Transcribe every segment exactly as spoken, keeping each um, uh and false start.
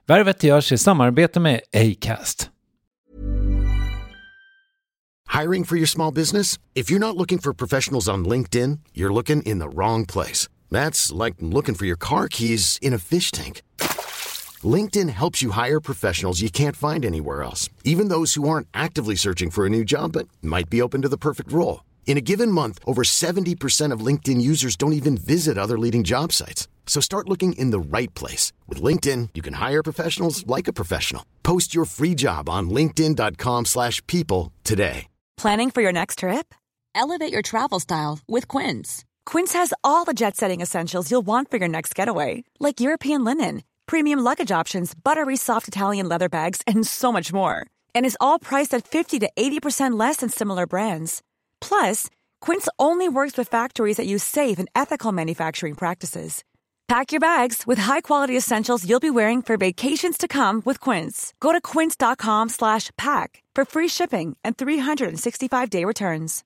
Värvet görs i samarbete med Acast. Hiring for your small business? If you're not looking for professionals on LinkedIn, you're looking in the wrong place. That's like looking for your car keys in a fish tank. LinkedIn helps you hire professionals you can't find anywhere else, even those who aren't actively searching for a new job but might be open to the perfect role. In a given month, over seventy percent of LinkedIn users don't even visit other leading job sites. So start looking in the right place. With LinkedIn, you can hire professionals like a professional. Post your free job on linkedin dot com slash people today. Planning for your next trip? Elevate your travel style with Quince. Quince has all the jet-setting essentials you'll want for your next getaway, like European linen, premium luggage options, buttery soft Italian leather bags, and so much more. And is all priced at fifty to eighty percent less than similar brands. Plus, Quince only works with factories that use safe and ethical manufacturing practices. Pack your bags with high-quality essentials you'll be wearing for vacations to come with Quince. Go to quince dot com slash pack for free shipping and three sixty-five day returns.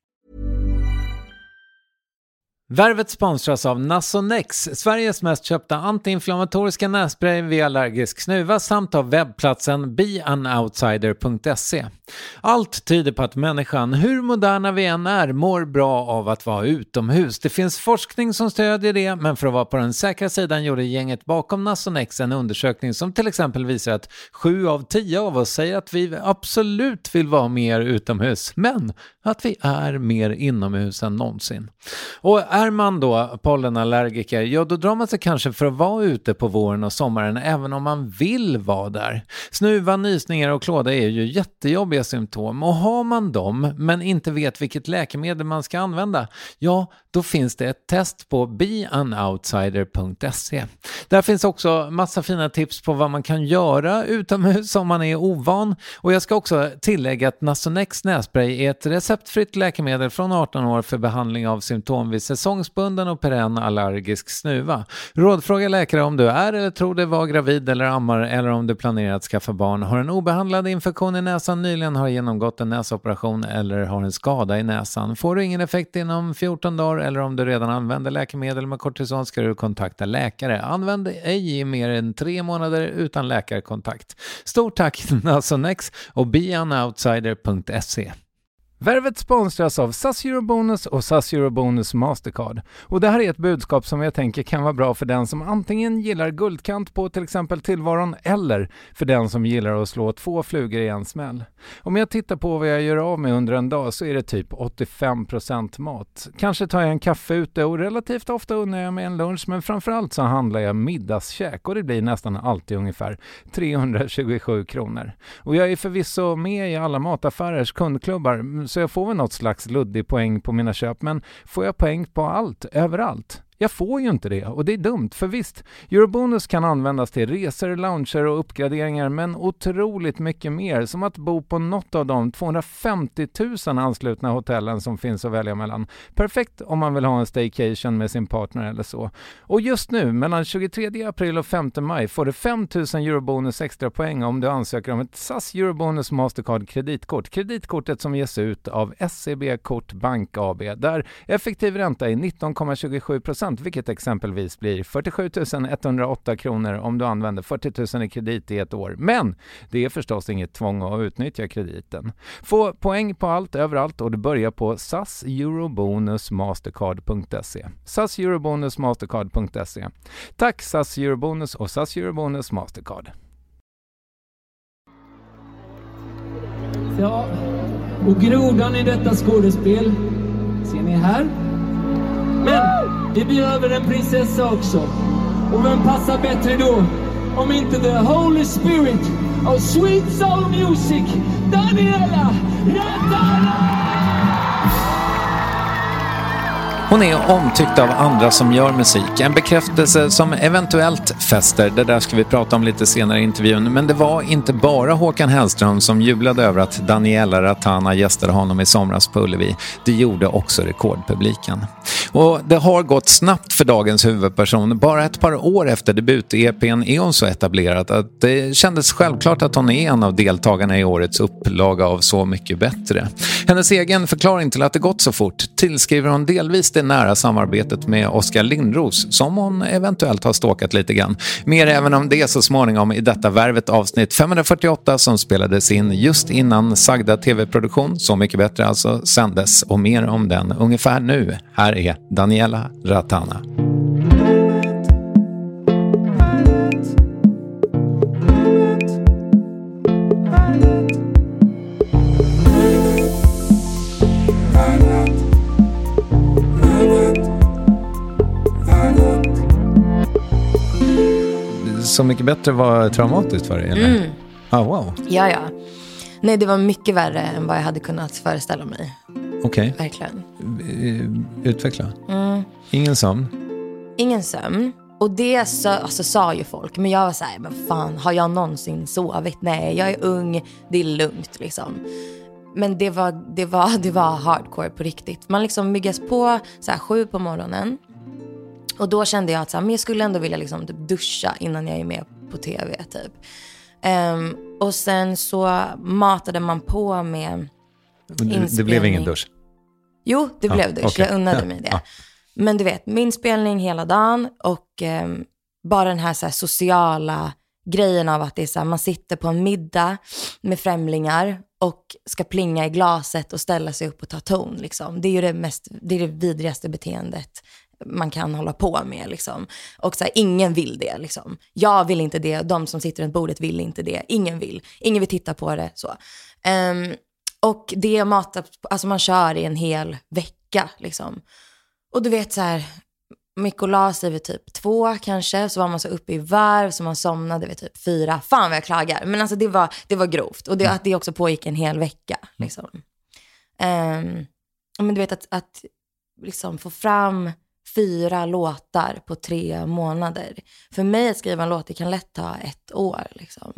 Värvet sponsras av Nasonex, Sveriges mest köpta antiinflammatoriska nässpray vid allergisk snuva, samt av webbplatsen be an outsider punkt se. Allt tyder på att människan, hur moderna vi än är, mår bra av att vara utomhus. Det finns forskning som stödjer det, men för att vara på den säkra sidan gjorde gänget bakom Nasonex en undersökning som till exempel visar att sju av tio av oss säger att vi absolut vill vara mer utomhus, men att vi är mer inomhus än någonsin. Och är man då pollenallergiker, ja då drar man sig kanske för att vara ute på våren och sommaren även om man vill vara där. Snuva, nysningar och klåda är ju jättejobbiga symptom, och har man dem men inte vet vilket läkemedel man ska använda, ja då finns det ett test på be an outsider punkt se. Där finns också massa fina tips på vad man kan göra utomhus om man är ovan, och jag ska också tillägga att Nasonex nässpray är ett receptfritt läkemedel från arton år för behandling av symptom vid säsongsbunden och perenn allergisk snuva. Rådfråga läkare om du är eller tror dig vara gravid eller ammar, eller om du planerar att skaffa barn, har en obehandlad infektion i näsan, nyligen har genomgått en näsoperation eller har en skada i näsan. Får du ingen effekt inom fjorton dagar eller om du redan använder läkemedel med kortison ska du kontakta läkare. Använd ej i mer än tre månader utan läkarkontakt. Stort tack Nasonex och be an outsider punkt se. Värvet sponsras av S A S Eurobonus och S A S Eurobonus Mastercard. Och det här är ett budskap som jag tänker kan vara bra för den som antingen gillar guldkant på till exempel tillvaron, eller för den som gillar att slå två flugor i en smäll. Om jag tittar på vad jag gör av med under en dag så är det typ åttiofem procent mat. Kanske tar jag en kaffe ute och relativt ofta unnar jag mig en lunch, men framförallt så handlar jag middagskäk och det blir nästan alltid ungefär trehundratjugosju kronor. Och jag är förvisso med i alla mataffärers kundklubbar, så jag får väl något slags luddig poäng på mina köp, men får jag poäng på allt, överallt? Jag får ju inte det, och det är dumt, för visst, Eurobonus kan användas till resor, lounger och uppgraderingar, men otroligt mycket mer, som att bo på något av de tvåhundrafemtio tusen anslutna hotellen som finns att välja mellan. Perfekt om man vill ha en staycation med sin partner eller så. Och just nu, mellan tjugotredje april och femte maj, får du fem tusen Eurobonus extra poäng om du ansöker om ett S A S Eurobonus Mastercard kreditkort. Kreditkortet som ges ut av S C B Kort Bank A B, där effektiv ränta är nitton komma tjugosju procent, vilket exempelvis blir fyrtiosju tusen etthundraåtta kronor om du använder fyrtio tusen i kredit i ett år. Men det är förstås inget tvång att utnyttja krediten. Få poäng på allt, överallt, och du börjar på S A S Eurobonus Mastercard punkt se. S A S Eurobonus Mastercard punkt se. Tack S A S Eurobonus och S A S Eurobonus Mastercard. Ja, och grodan i detta skådespel ser ni här. Men vi behöver en prinsessa också. Och vem passar bättre då om inte the Holy Spirit of Sweet Soul Music, Daniela Radana! Hon är omtyckt av andra som gör musik. En bekräftelse som eventuellt fäster. Det där ska vi prata om lite senare i intervjun. Men det var inte bara Håkan Hellström som jublade över att Daniela Radana gästade honom i somras på Ullevi. Det gjorde också rekordpubliken. Och det har gått snabbt för dagens huvudperson. Bara ett par år efter debut-E P:n är hon så etablerad att det kändes självklart att hon är en av deltagarna i årets upplaga av Så mycket bättre. Hennes egen förklaring till att det gått så fort: tillskriver hon delvis det nära samarbetet med Oskar Lindros som hon eventuellt har stalkat lite grann. Mer även om det så småningom i detta Värvet avsnitt femhundrafyrtioåtta som spelades in just innan sagda tv-produktion, Så mycket bättre alltså, sändes, och mer om den ungefär nu. Här är Daniela Ratana. Så mycket bättre var traumatiskt för dig, eller? Mm. Ah, wow. Ja, ja. Nej, det var mycket värre än vad jag hade kunnat föreställa mig. Okej. Okay. Verkligen. Utveckla. Mm. Ingen sömn? Ingen sömn. Och det så, alltså, sa ju folk. Men jag var så här, men fan, har jag någonsin sovit? Nej, jag är ung, det är lugnt liksom. Men det var, det var, det var hardcore på riktigt. Man liksom myggas på så här, sju på morgonen. Och då kände jag att så här, men jag skulle ändå vilja liksom, typ, duscha innan jag är med på tv typ. Um, och sen så matade man på med inspelning. Det blev ingen dusch? Jo, det ah, blev dusch. Okay. Jag unnade ja. mig det. Ah. Men du vet, min spelning hela dagen och um, bara den här, så här sociala grejen av att det är så här, man sitter på en middag med främlingar och ska plinga i glaset och ställa sig upp och ta ton liksom. Det är ju det mest, det är det vidrigaste beteendet man kan hålla på med liksom. Och så här, ingen vill det liksom. Jag vill inte det, de som sitter runt bordet vill inte det. Ingen vill, ingen vill titta på det så. Um, och det matat, alltså man kör i en hel vecka liksom. Och du vet så här, Mikolas vid typ två kanske, så var man så uppe i varv så man somnade vid typ fyra. Fan vad jag klagar. Men alltså det var, det var grovt. Och det, att det också pågick en hel vecka liksom. Um, men du vet att, att liksom få fram fyra låtar på tre månader. För mig att skriva en låt, det kan lätt ta ett år liksom.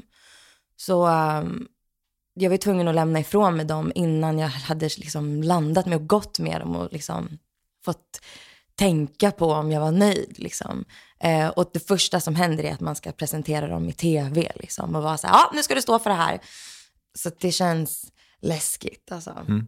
Så um, jag var tvungen att lämna ifrån mig dem innan jag hade liksom landat med och gått med dem och liksom fått tänka på om jag var nöjd liksom. Eh, och det första som händer är att man ska presentera dem i tv liksom, och vara så här, ja, nu ska du stå för det här. Så det känns läskigt alltså. Mm.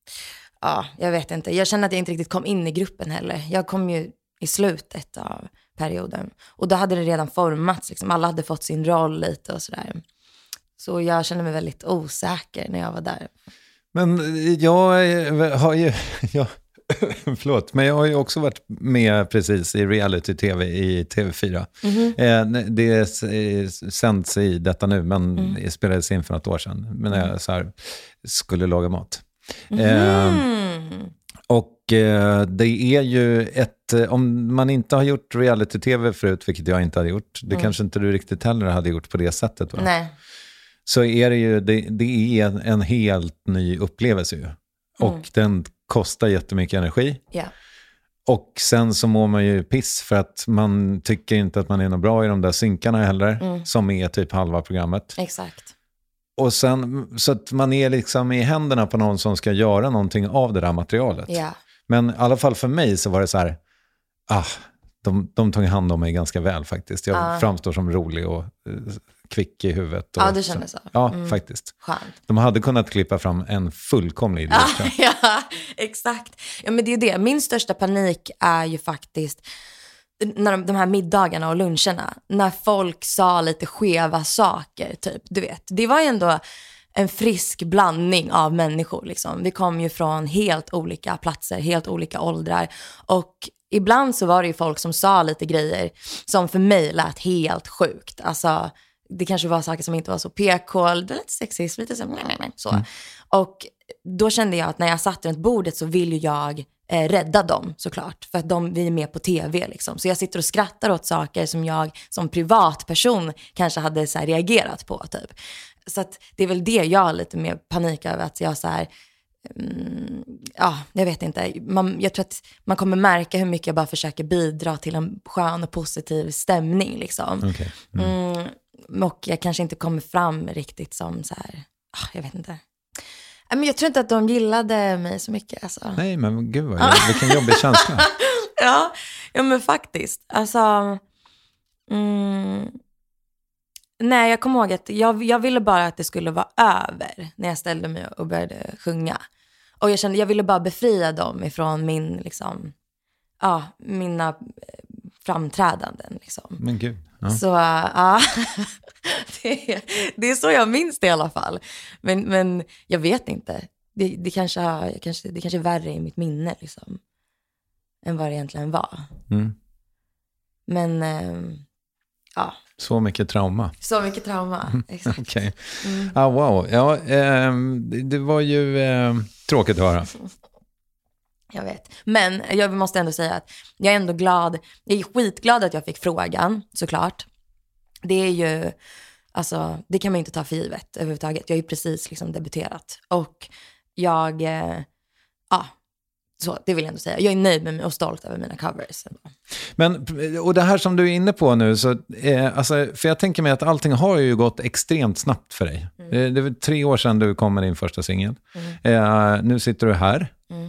Ja, jag vet inte. Jag känner att jag inte riktigt kom in i gruppen heller. Jag kom ju i slutet av perioden. Och då hade det redan formats. Liksom. Alla hade fått sin roll lite och sådär. Så jag kände mig väldigt osäker när jag var där. Men jag har ju... Jag, förlåt, men jag har ju också varit med precis i reality-tv i T V fyra. Mm-hmm. Eh, det sänds i detta nu, men mm. det spelades in för något år sedan. Men när jag så här, skulle laga mat. Mm. Eh, och eh, det är ju ett, om man inte har gjort reality-tv förut, vilket jag inte hade gjort, det mm. kanske inte du riktigt heller hade gjort på det sättet, va? Nej. Så är det ju, det, det är en, en helt ny upplevelse ju. Och mm. den kostar jättemycket energi. Yeah. Och sen så mår man ju piss för att man tycker inte att man är något bra i de där synkarna heller, mm. som är typ halva programmet. Exakt. Och sen, så att man är liksom i händerna på någon som ska göra någonting av det där materialet. Yeah. Men i alla fall för mig så var det så här, ah, de, de tog hand om mig ganska väl faktiskt. Jag uh. framstår som rolig och uh, kvick i huvudet. Och ja, det kändes så. Ja, mm. faktiskt. Skönt. De hade kunnat klippa fram en fullkomlig idiot. Ah, ja, exakt. Ja, men det är det. Min största panik är ju faktiskt när de, de här middagarna och luncherna, när folk sa lite skeva saker, typ, du vet. Det var ju ändå en frisk blandning av människor, liksom. Vi kom ju från helt olika platser, helt olika åldrar. Och ibland så var det ju folk som sa lite grejer som för mig lät helt sjukt. Alltså, det kanske var saker som inte var så P K, det lät sexist, lite så. så. Mm. Och då kände jag att när jag satt runt bordet så vill ju jag eh, rädda dem, såklart. För att de, vi är med på tv liksom. Så jag sitter och skrattar åt saker som jag som privatperson kanske hade så här, reagerat på, typ. Så att det är väl det jag har lite mer panik över, att jag så här... Mm, ja, jag vet inte. Man, jag tror att man kommer märka hur mycket jag bara försöker bidra till en skön och positiv stämning liksom. Okay. Mm. Mm, och jag kanske inte kommer fram riktigt som så här, ah, jag vet inte. Men jag tror inte att de gillade mig så mycket alltså. Nej, men gud vad, vilken jobbig känsla. ja, ja, men faktiskt. Alltså, mm, nej, jag kommer ihåg att jag, jag ville bara att det skulle vara över när jag ställde mig och började sjunga. Och jag kände, jag ville bara befria dem ifrån min, liksom, ja, mina framträdanden. Liksom. Men gud. Ja. Så ja, det, är, det är så jag minns det i alla fall. Men, men jag vet inte. Det, det, kanske, har, kanske, det kanske är värre i mitt minne liksom, än vad det egentligen var. Mm. Men eh, ja. Så mycket trauma. Så mycket trauma, exakt. Okej. Okay. Mm. Ah, wow. Ja, eh, det, det var ju eh, tråkigt att höra. Jag vet. Men jag måste ändå säga att jag är ändå glad. Jag är skitglad att jag fick frågan, såklart. Det är ju, alltså, det kan man ju inte ta för givet överhuvudtaget. Jag är ju precis liksom debuterat. Och jag, eh, ja, så det vill jag ändå säga. Jag är nöjd med mig och stolt över mina covers. Men, och det här som du är inne på nu, så, eh, alltså, för jag tänker mig att allting har ju gått extremt snabbt för dig. Mm. Det, det var tre år sedan du kom med din första singel. Mm. Eh, nu sitter du här. Mm.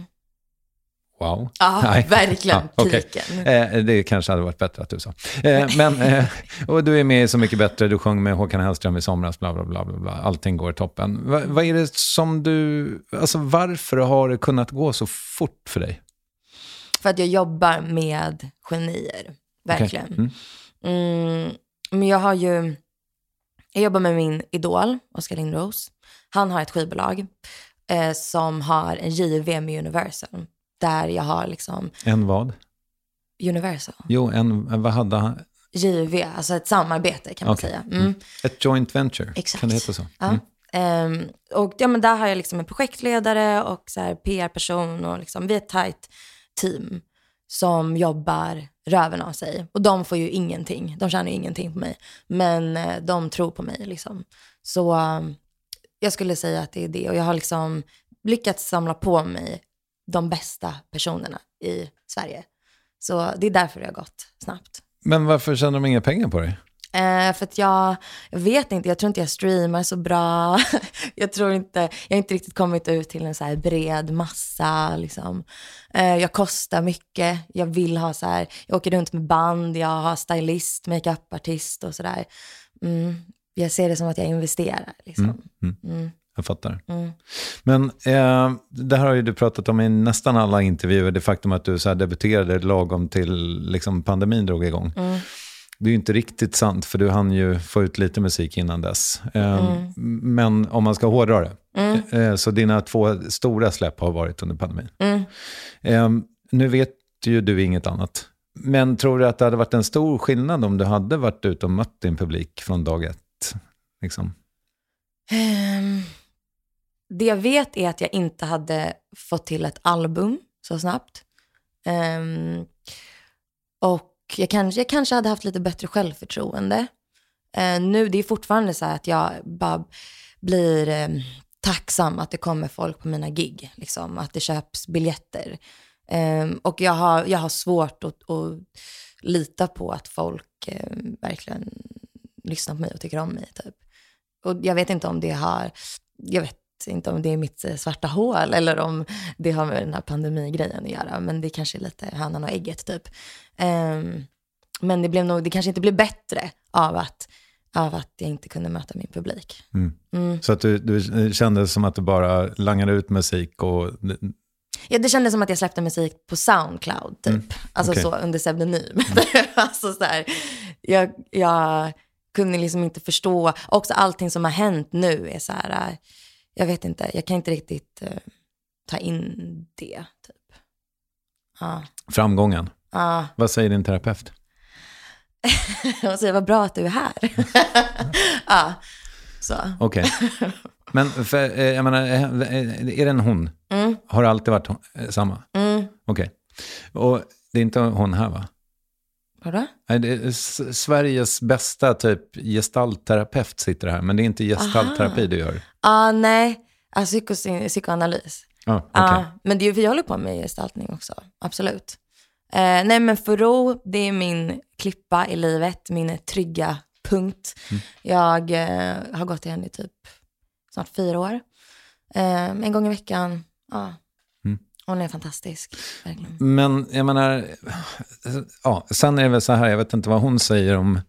Wow. Ja, Nej. verkligen. Ja, okay. eh, det kanske hade varit bättre att du sa. Eh, men, eh, och du är med Så mycket bättre. Du sjöng med Håkan Hellström i somras. Bla, bla, bla, bla, bla. Allting går toppen. Va, vad är det som du... Alltså varför har det kunnat gå så fort för dig? För att jag jobbar med genier. Verkligen. Okay. Mm. Mm, men jag har ju... Jag jobbar med min idol, Oskar Lindros. Han har ett skivbolag eh, som har en J V med Universal. Där jag har liksom... En vad? Universal. Jo, en, vad hade han? J V, alltså ett samarbete kan man okay. säga. Mm. Ett joint venture, exakt. Kan det heta så? Ja. Mm. Um, och ja, men där har jag liksom en projektledare och så här P R-person. Och liksom, vi är ett tajt team som jobbar röven av sig. Och de får ju ingenting. De tjänar ju ingenting på mig. Men uh, de tror på mig liksom. Så um, jag skulle säga att det är det. Och jag har liksom lyckats samla på mig de bästa personerna i Sverige. Så det är därför det har gått snabbt. Men varför tjänar de inga pengar på dig? Eh, för att jag, jag vet inte, jag tror inte jag streamar så bra. jag tror inte, jag har inte riktigt kommit ut till en så här bred massa. Liksom. Eh, jag kostar mycket. Jag vill ha så här, jag åker runt med band, jag har stylist, makeupartist och sådär. Mm, jag ser det som att jag investerar. Liksom. Mm, mm. Mm. Jag fattar. Mm. Men eh, det här har ju du pratat om i nästan alla intervjuer. Det faktum att du så här debuterade lagom till liksom, pandemin drog igång. Mm. Det är ju inte riktigt sant, för du hann ju få ut lite musik innan dess. Eh, mm. Men om man ska hårdra det. Mm. Eh, så dina två stora släpp har varit under pandemin. Mm. Eh, nu vet ju du inget annat. Men tror du att det hade varit en stor skillnad om du hade varit ute och mött din publik från dag ett? Liksom? Um. Det jag vet är att jag inte hade fått till ett album så snabbt. Um, och jag kanske, jag kanske hade haft lite bättre självförtroende. Uh, nu, det är fortfarande så här att jag bara blir um, tacksam att det kommer folk på mina gig. Liksom, att det köps biljetter. Um, och jag har, jag har svårt att, att lita på att folk um, verkligen lyssnar på mig och tycker om mig. Typ. Och jag vet inte om det har... Jag vet inte om det är mitt svarta hål eller om det har med den här pandemigrejen att göra, men det kanske är lite hönan och ägget typ. Um, men det blev nog, det kanske inte blev bättre av att, av att jag inte kunde möta min publik. Mm. Mm. Så att du, du kände som att du bara langade ut musik och... Ja, det kändes som att jag släppte musik på SoundCloud typ. Mm. Alltså okay. Så under pseudonym. alltså så här, jag, jag kunde liksom inte förstå. Också allting som har hänt nu är så här... Jag vet inte, jag kan inte riktigt uh, ta in det typ. Uh. Framgången? Uh. Vad säger din terapeut? Hon säger, vad bra att du är här. Ja, så. Okej. Okay. Men för, jag menar, är det en hon? Mm. Har det alltid varit hon, samma? Mm. Okej. Okay. Och det är inte hon här, va? Vadå? Nej, det är Sveriges bästa typ gestaltterapeut sitter här, men det är inte gestaltterapi Aha. du gör. Ja, ah, nej. Alltså psyko- psykoanalys. Ah, okay. ah, men det är ju för jag håller på med gestaltning också. Absolut. Eh, nej, men Foro, det är min klippa i livet, min trygga punkt. Mm. Jag eh, har gått till henne i typ snart fyra år. Eh, en gång i veckan. Ja. Ah. Hon är fantastisk, verkligen. Men jag menar, ja, sen är det väl så här, jag vet inte vad hon säger om,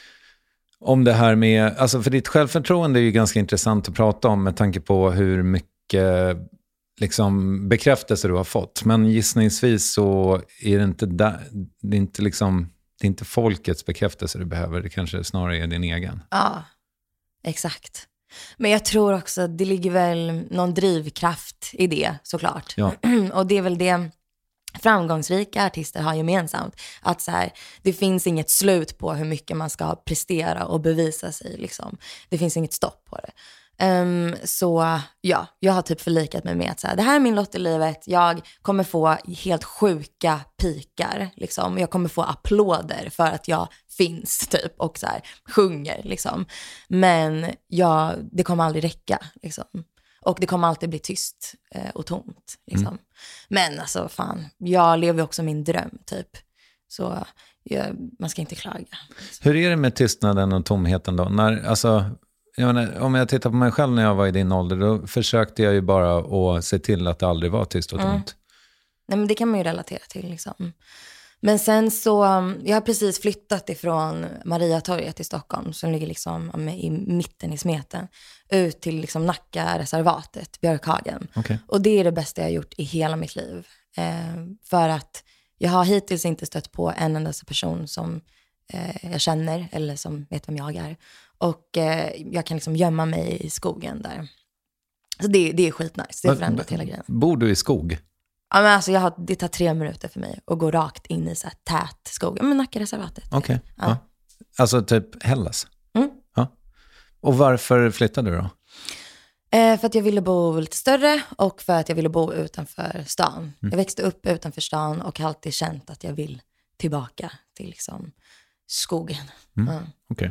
om det här med, alltså för ditt självförtroende är ju ganska intressant att prata om med tanke på hur mycket liksom bekräftelse du har fått. Men gissningsvis så är det inte, där, det är inte, liksom, det är inte folkets bekräftelse du behöver. Det kanske snarare är din egen. Ja, exakt. Men jag tror också att det ligger väl någon drivkraft i det, såklart. Ja. Och det är väl det framgångsrika artister har gemensamt. Att så här, det finns inget slut på hur mycket man ska prestera och bevisa sig. Liksom. Det finns inget stopp på det. Um, så ja, jag har typ förlikat mig med att så här, det här är min lott i livet. Jag kommer få helt sjuka pikar. Liksom. Jag kommer få applåder för att jag finns typ och så här, sjunger. Liksom. Men ja, det kommer aldrig räcka. Liksom. Och det kommer alltid bli tyst eh, och tomt. Liksom. Mm. Men alltså fan, jag lever också min dröm typ. Så jag, man ska inte klaga. Liksom. Hur är det med tystnaden och tomheten då? När, alltså, jag menar, om jag tittar på mig själv när jag var i din ålder, då försökte jag ju bara att se till att det aldrig var tyst och tomt. Mm. Nej, men det kan man ju relatera till liksom. Men sen så, jag har precis flyttat ifrån Mariatorget i Stockholm som ligger liksom i mitten i Smeten ut till liksom Nacka-reservatet, Björkhagen. Okay. Och det är det bästa jag har gjort i hela mitt liv. Eh, för att jag har hittills inte stött på en enda person som eh, jag känner eller som vet vem jag är. Och eh, jag kan liksom gömma mig i skogen där. Så det, det är skitnice, det har förändrat hela grejen. Bor du i skog? Ja, men alltså jag har, det tar tre minuter för mig att gå rakt in i så här tät skog. Ja, men Nacka-reservatet. Okej. Okay. Ja. Ja. Alltså typ Hellas. Mm. Ja. Och varför flyttade du då? Eh, för att jag ville bo lite större och för att jag ville bo utanför stan. Mm. Jag växte upp utanför stan och har alltid känt att jag vill tillbaka till liksom skogen. Mm. Ja. Okej.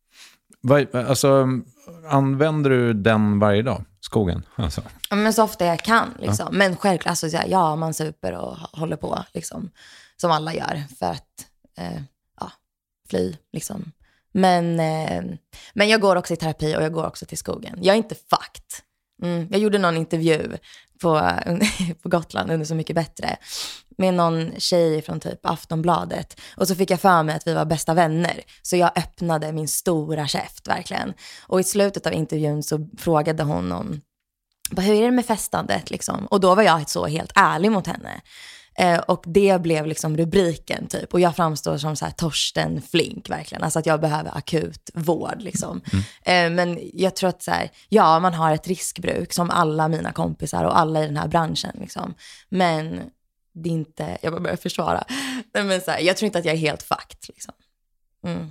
Okay. Alltså, använder du den varje dag? Skogen? Alltså. Ja, men så ofta jag kan. Liksom. Ja. Men självklart, alltså, ja, man super och håller på. Liksom, som alla gör. För att eh, ja, fly. Liksom. Men, eh, men jag går också i terapi och jag går också till skogen. Jag är inte fucked. Mm, jag gjorde någon intervju på, på Gotland under Så mycket bättre med någon tjej från typ Aftonbladet. Och så fick jag för mig att vi var bästa vänner. Så jag öppnade min stora käft verkligen. Och i slutet av intervjun så frågade hon om hur är det med festandet liksom? Och då var jag så helt ärlig mot henne. Eh, och det blev liksom rubriken typ. Och jag framstår som så här Torsten Flink verkligen. Alltså att jag behöver akut vård liksom. Mm. Eh, men jag tror att så här, ja, man har ett riskbruk som alla mina kompisar och alla i den här branschen liksom. Men det är inte, jag bara börjar försvara. Men så här, jag tror inte att jag är helt fucked liksom. Mm.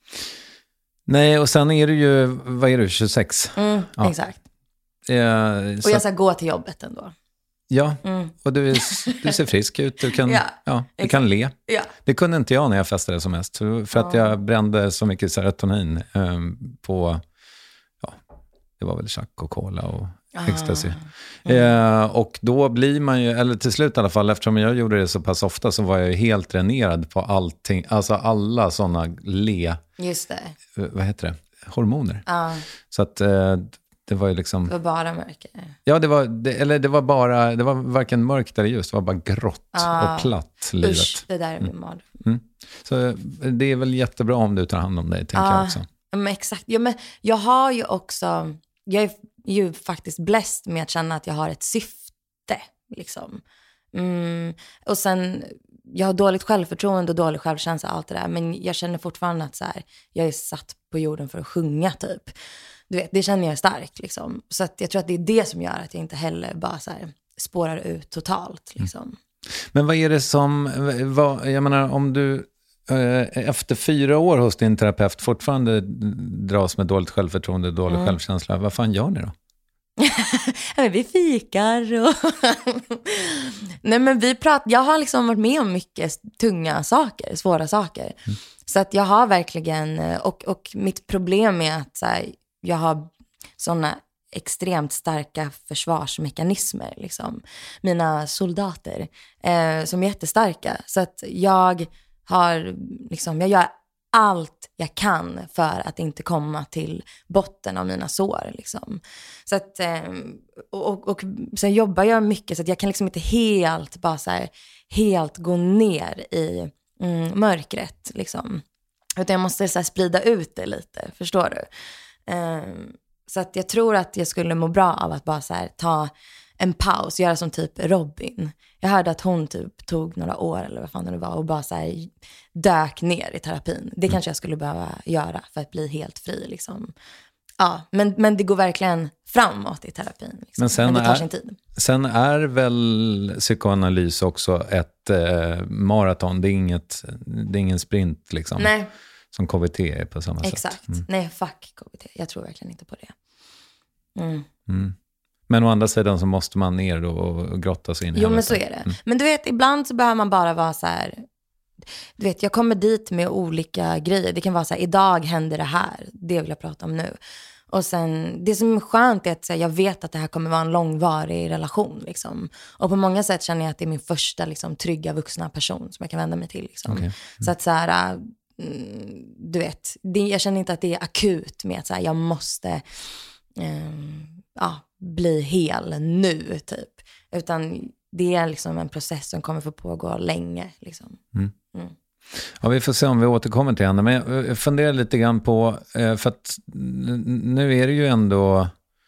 Nej, och sen är du ju, vad är du, tjugosex? Mm, ja. Exakt. Eh, och jag ska gå till jobbet ändå. Ja, mm. och du, du ser frisk ut. Du kan, ja, ja, du kan le. Ja. Det kunde inte jag när jag festade som mest. För att jag brände så mycket serotonin um, på, ja, det var väl chack och cola och ah. ecstasy. Mm. Eh, och då blir man ju, eller till slut i alla fall, eftersom jag gjorde det så pass ofta så var jag ju helt dränerad på allting. Alltså alla sådana le... Just det. Vad heter det? Hormoner. Ah. Så att... Eh, det var ju liksom... Det var bara mörker. Ja, det var, det, eller det var bara, det var varken mörkt eller ljust, det var bara grått ah, och platt livet. Usch, det där är min mm. mard. Mm. Så det är väl jättebra om du tar hand om dig, tänker ah, jag också. Men exakt. Ja, men jag har ju också, jag är ju faktiskt blessed med att känna att jag har ett syfte, liksom. Mm. Och sen, jag har dåligt självförtroende och dålig självkänsla, allt det där. Men jag känner fortfarande att så här, jag är satt på jorden för att sjunga, typ. Du vet, det känner jag starkt liksom. Så att jag tror att det är det som gör att jag inte heller bara så här spårar ut totalt liksom. Mm. Men vad är det som, vad, jag menar om du eh, efter fyra år hos din terapeut fortfarande dras med dåligt självförtroende och dålig mm. självkänsla, vad fan gör ni då? Vi fikar och nej, men vi pratar, jag har liksom varit med om mycket tunga saker, svåra saker. Mm. Så att jag har verkligen, och, och mitt problem är att så här, jag har såna extremt starka försvarsmekanismer, liksom. Mina soldater eh, som är jättestarka. Så att jag har, liksom, jag gör allt jag kan för att inte komma till botten av mina sår, liksom. Så att, eh, och, och, och sen jobbar jag mycket så att jag kan liksom inte helt bara så här, helt gå ner i mm, mörkret, liksom. Utan jag måste så här, sprida ut det lite, förstår du? Um, så att jag tror att jag skulle må bra av att bara så här, ta en paus, göra som typ Robin. Jag hörde att hon typ tog några år eller vad fan det var och bara så här dök ner i terapin. Det kanske jag skulle behöva göra för att bli helt fri liksom. Ja, men, men det går verkligen framåt i terapin. Liksom. Men, sen men det tar är, sin tid. Sen är väl psykoanalys också ett eh, maraton. Det är, inget, det är ingen sprint liksom. Nej. Som K B T är på samma Exakt. sätt. Mm. Nej, fuck K B T. Jag tror verkligen inte på det. Mm. Mm. Men å andra sidan så måste man ner då och grotta sig in i Jo, helvete. men så är det. Mm. Men du vet, ibland så behöver man bara vara så här... Du vet, jag kommer dit med olika grejer. Det kan vara så här, idag händer det här. Det vill jag prata om nu. Och sen, det som är skönt är att så här, jag vet att det här kommer vara en långvarig relation. Liksom. Och på många sätt känner jag att det är min första liksom, trygga vuxna person som jag kan vända mig till. Liksom. Okay. Mm. Så att så här... Du vet, det, jag känner inte att det är akut med att så här, jag måste um, ja, bli hel nu typ. Utan det är liksom en process som kommer få pågå länge. Liksom. Mm. Mm. Ja, vi får se om vi återkommer till henne. Men jag funderar lite grann på, för att nu är det ju ändå,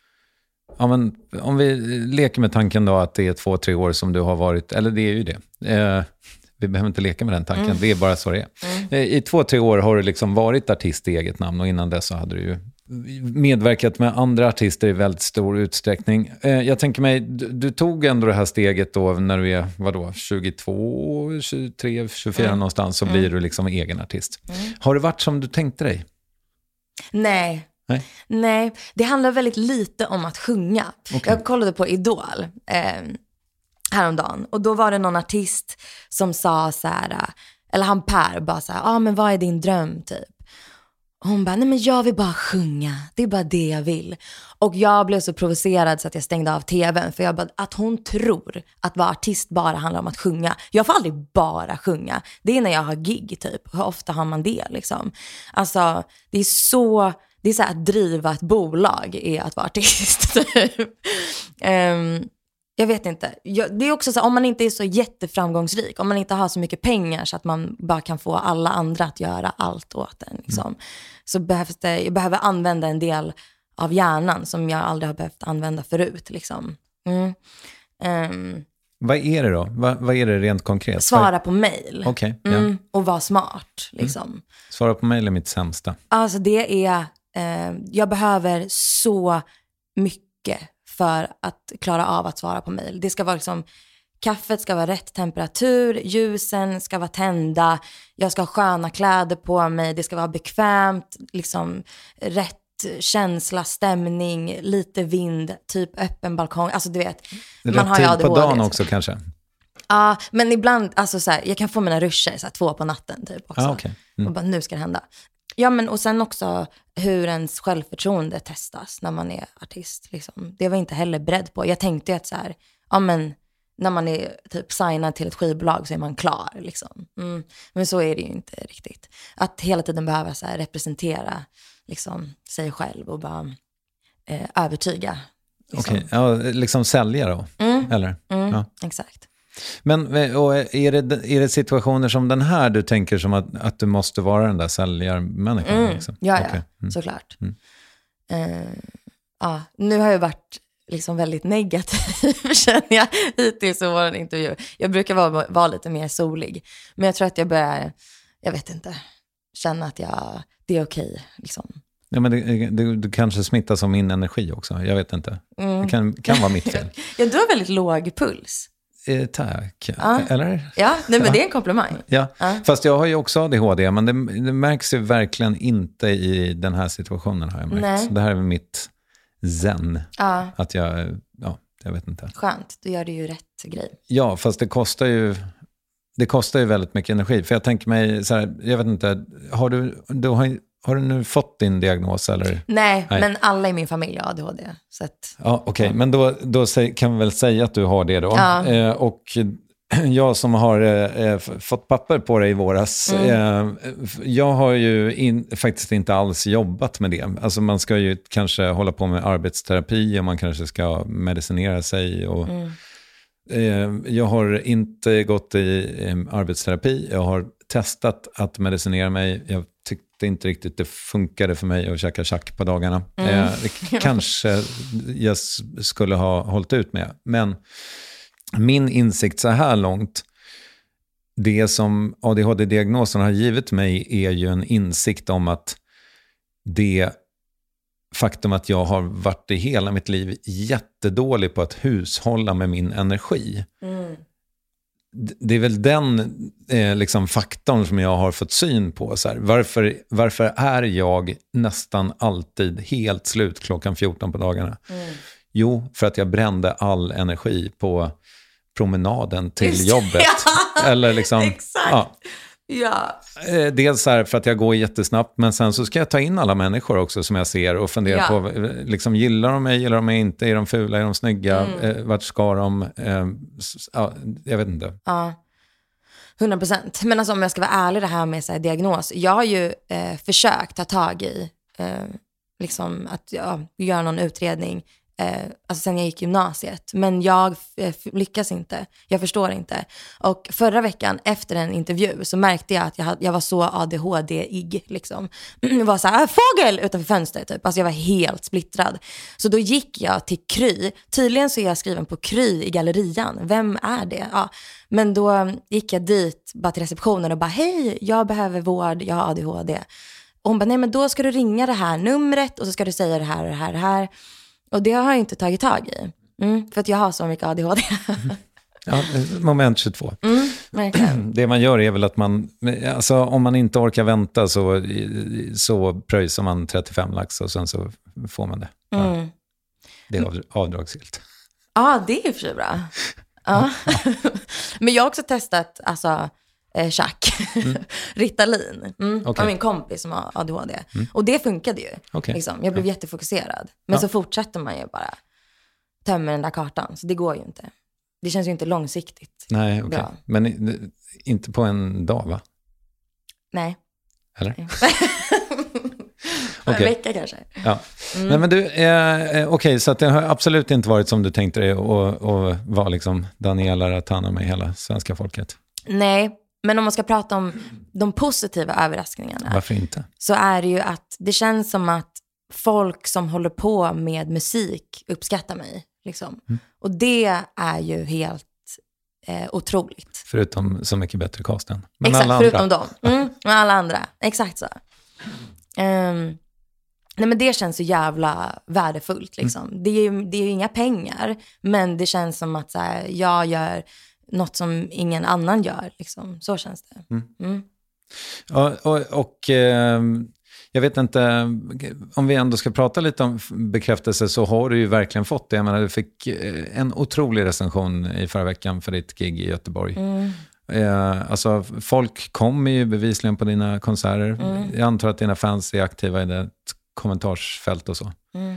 ja, men om vi leker med tanken då att det är två, tre år som du har varit, eller det är ju det. Eh, Vi behöver inte leka med den tanken, mm. det är bara så det är. Mm. I två, tre år har du liksom varit artist i eget namn och innan dess så hade du ju medverkat med andra artister i väldigt stor utsträckning. Jag tänker mig, du, du tog ändå det här steget då när du är, vadå, tjugotvå, tjugotre, tjugofyra mm. någonstans så mm. blir du liksom egen artist. Mm. Har det varit som du tänkte dig? Nej. Nej. Nej, det handlar väldigt lite om att sjunga. Okay. Jag kollade på Idol eh, häromdagen. Och då var det någon artist som sa så här, eller han Per bara så här, ja ah, men vad är din dröm typ? Och hon bara, nej men jag vill bara sjunga, det är bara det jag vill. Och jag blev så provocerad så att jag stängde av tvn. För jag bara, att hon tror att vara artist bara handlar om att sjunga. Jag får aldrig bara sjunga. Det är när jag har gig typ. Hur ofta har man det liksom? Alltså det är så, det är så här att driva ett bolag är att vara artist typ. um, Jag vet inte. Jag, det är också så, om man inte är så jätteframgångsrik, om man inte har så mycket pengar så att man bara kan få alla andra att göra allt åt en. Liksom, mm. Så behövs det, jag behöver använda en del av hjärnan som jag aldrig har behövt använda förut. Liksom. Mm. Um, vad är det då? Vad, vad är det rent konkret? Svara på mejl. Okay, mm, yeah. Och vara smart. Liksom. Mm. Svara på mejl är mitt sämsta. Alltså det är, eh, jag behöver så mycket för att klara av att svara på mejl. Det ska vara liksom, kaffet ska vara rätt temperatur, ljusen ska vara tända, jag ska ha sköna kläder på mig, det ska vara bekvämt, liksom rätt känsla, stämning, lite vind, typ öppen balkong. Alltså du vet, rätt man har ju A D H D. Rätt tid på dagen också kanske? Ja, men ibland, alltså så här, jag kan få mina ruscher så här, två på natten typ också. Ah, okay. mm. Och bara, nu ska det hända. Ja, men och sen också hur ens självförtroende testas när man är artist. Liksom. Det var jag inte heller beredd på. Jag tänkte ju att så här, ja men när man är typ signad till ett skivbolag så är man klar. Liksom. Mm. Men så är det ju inte riktigt. Att hela tiden behöva så här, representera liksom, sig själv och bara eh, övertyga. Liksom. Okej, ja, liksom sälja då? Mm. Eller? Mm, ja. Exakt. Men och är, det, är det situationer som den här du tänker som att, att du måste vara den där säljarmänniskan? Mm. Liksom? Ja, ja. Okay. Mm. Såklart. Mm. Uh, ja, nu har jag varit liksom väldigt negativ känner jag hittills i vår intervju. Jag brukar vara, vara lite mer solig. Men jag tror att jag börjar, jag vet inte, känna att jag, det är okej. Liksom. Ja, men det, du, du kanske smittas av min energi också. Jag vet inte. Mm. Det kan, kan vara mitt fel. Ja, du har väldigt låg puls. Eh, tack. Ja. Eller? Ja, nej, men ja. Det är en komplimang. Ja. Ja. Fast jag har ju också A D H D, men det, det märks ju verkligen inte i den här situationen har jag märkt. Nej. Det här är mitt zen. Ja. Att jag, ja, jag vet inte. Skönt, du gör det ju rätt grej. Ja, fast det kostar ju det kostar ju väldigt mycket energi. För jag tänker mig så här, jag vet inte, har du, du har, har du nu fått din diagnos eller? Nej, Nej. men alla i min familj har A D H D. Så att, ja, okej. Okay. Men då, då kan vi väl säga att du har det då. Ja. Eh, och jag som har eh, fått papper på det i våras, mm. eh, jag har ju in, faktiskt inte alls jobbat med det. Alltså man ska ju kanske hålla på med arbetsterapi och man kanske ska medicinera sig. Och, mm. eh, jag har inte gått i eh, arbetsterapi. Jag har testat att medicinera mig. Jag tyck, det inte riktigt det funkade för mig att käka tjack på dagarna. Mm. Eh, det kanske jag skulle ha hållit ut med. Men min insikt så här långt, det som A D H D-diagnosen har givit mig är ju en insikt om att det faktum att jag har varit i hela mitt liv jättedålig på att hushålla med min energi. Mm. Det är väl den eh, liksom faktorn som jag har fått syn på. Så här. Varför, varför är jag nästan alltid helt slut klockan fjorton på dagarna? Mm. Jo, för att jag brände all energi på promenaden till Just, jobbet. Ja, eller liksom, exakt. Ja. Ja. Dels så här för att jag går jättesnabbt, men sen så ska jag ta in alla människor också som jag ser och fundera ja. på, liksom, gillar de mig, gillar de mig inte, är de fula, är de snygga, mm. eh, vart ska de, eh, ja, jag vet inte. Ja, hundra procent. Men alltså om jag ska vara ärlig det här med så här, diagnos, jag har ju eh, försökt ta tag i eh, liksom att ja, göra någon utredning Eh, alltså sen jag gick gymnasiet. Men jag eh, lyckas inte. Jag förstår inte. Och förra veckan efter en intervju så märkte jag att jag, jag var så A D H D-ig liksom. Det var så här, fågel utanför fönstret typ. Alltså jag var helt splittrad. Så då gick jag till Kry. Tydligen så är jag skriven på Kry i gallerian. Vem är det? Ja. Men då gick jag dit bara till receptionen och bara, hej, jag behöver vård, jag har A D H D. Och hon bara, nej men då ska du ringa det här numret och så ska du säga det här och det här och det här. Och det har jag inte tagit tag i. Mm, för att jag har så mycket A D H D. Ja, moment tjugotvå. Mm, verkligen. Det man gör är väl att man, alltså om man inte orkar vänta så, så pröjsar man trettiofem lax och sen så får man det. Ja. Mm. Det är avdragsgillt. Ja, det är för sig bra. Ja. Men jag har också testat alltså, eh, tjack. Mm. Ritalin. Mm. Okay. Av min kompis som har A D H D. Mm. Och det funkade ju. Okay. Liksom. Jag blev ja. jättefokuserad. Men ja. så fortsätter man ju bara tömma den där kartan. Så det går ju inte. Det känns ju inte långsiktigt. Nej, okej. Okay. Men inte på en dag, va? Nej. Eller? Okay. En vecka kanske. Ja. Mm. Nej, men du, eh, okej, okay, så att det har absolut inte varit som du tänkte dig och, och var liksom Daniela Ratana med hela svenska folket. Nej, men om man ska prata om de positiva överraskningarna. Varför inte? Så är det ju att det känns som att folk som håller på med musik uppskattar mig. Liksom. Mm. Och det är ju helt eh, otroligt. Förutom Så mycket bättre casten. Men exakt, alla förutom andra. dem. Mm, med alla andra. Exakt så. Um, nej men det känns så jävla värdefullt liksom. Mm. Det är ju det är ju inga pengar, men det känns som att så här, jag gör något som ingen annan gör liksom. Så känns det. Mm. Mm. Ja, och, och eh, jag vet inte om vi ändå ska prata lite om bekräftelse, så har du ju verkligen fått det. Jag menar, du fick en otrolig recension i förra veckan för ditt gig i Göteborg. Mm. Eh, alltså folk kommer ju bevisligen på dina konserter. Mm. Jag antar att dina fans är aktiva i det kommentarsfält och så. Mm.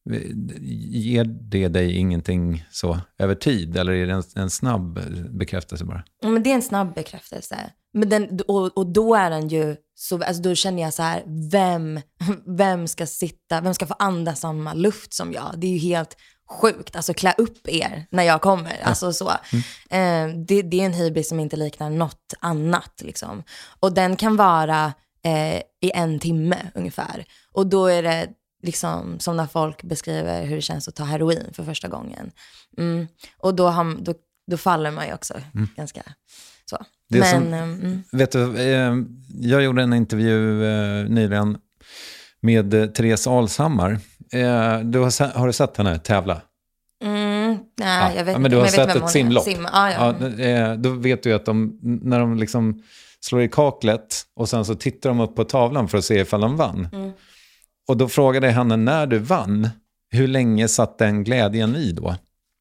Ger det dig ingenting så över tid, eller är det en, en snabb bekräftelse bara? Ja, men det är en snabb bekräftelse. Men den, och, och då är den ju så, alltså då känner jag så här, vem, vem ska sitta, vem ska få andas samma luft som jag? Det är ju helt sjukt, alltså klä upp er när jag kommer, ja. Alltså så. Mm. Eh, det, det är en hybris som inte liknar något annat liksom. Och den kan vara eh, i en timme ungefär. Och då är det liksom som när folk beskriver hur det känns att ta heroin för första gången. Mm. Och då, har, då, då faller man ju också mm. ganska så. Det Men, som, mm. vet du, eh, jag gjorde en intervju eh, nyligen med eh, Therese Alshammar. Eh, du har, har du sett henne tävla? Mm, nej, ja, jag vet men du har men sett ett simlopp. Sim, ah, ja. Ja, eh, då vet du att de, när de liksom slår i kaklet och sen så tittar de upp på tavlan för att se ifall de vann. Mm. Och då frågade jag henne, när du vann, hur länge satt den glädjen i då?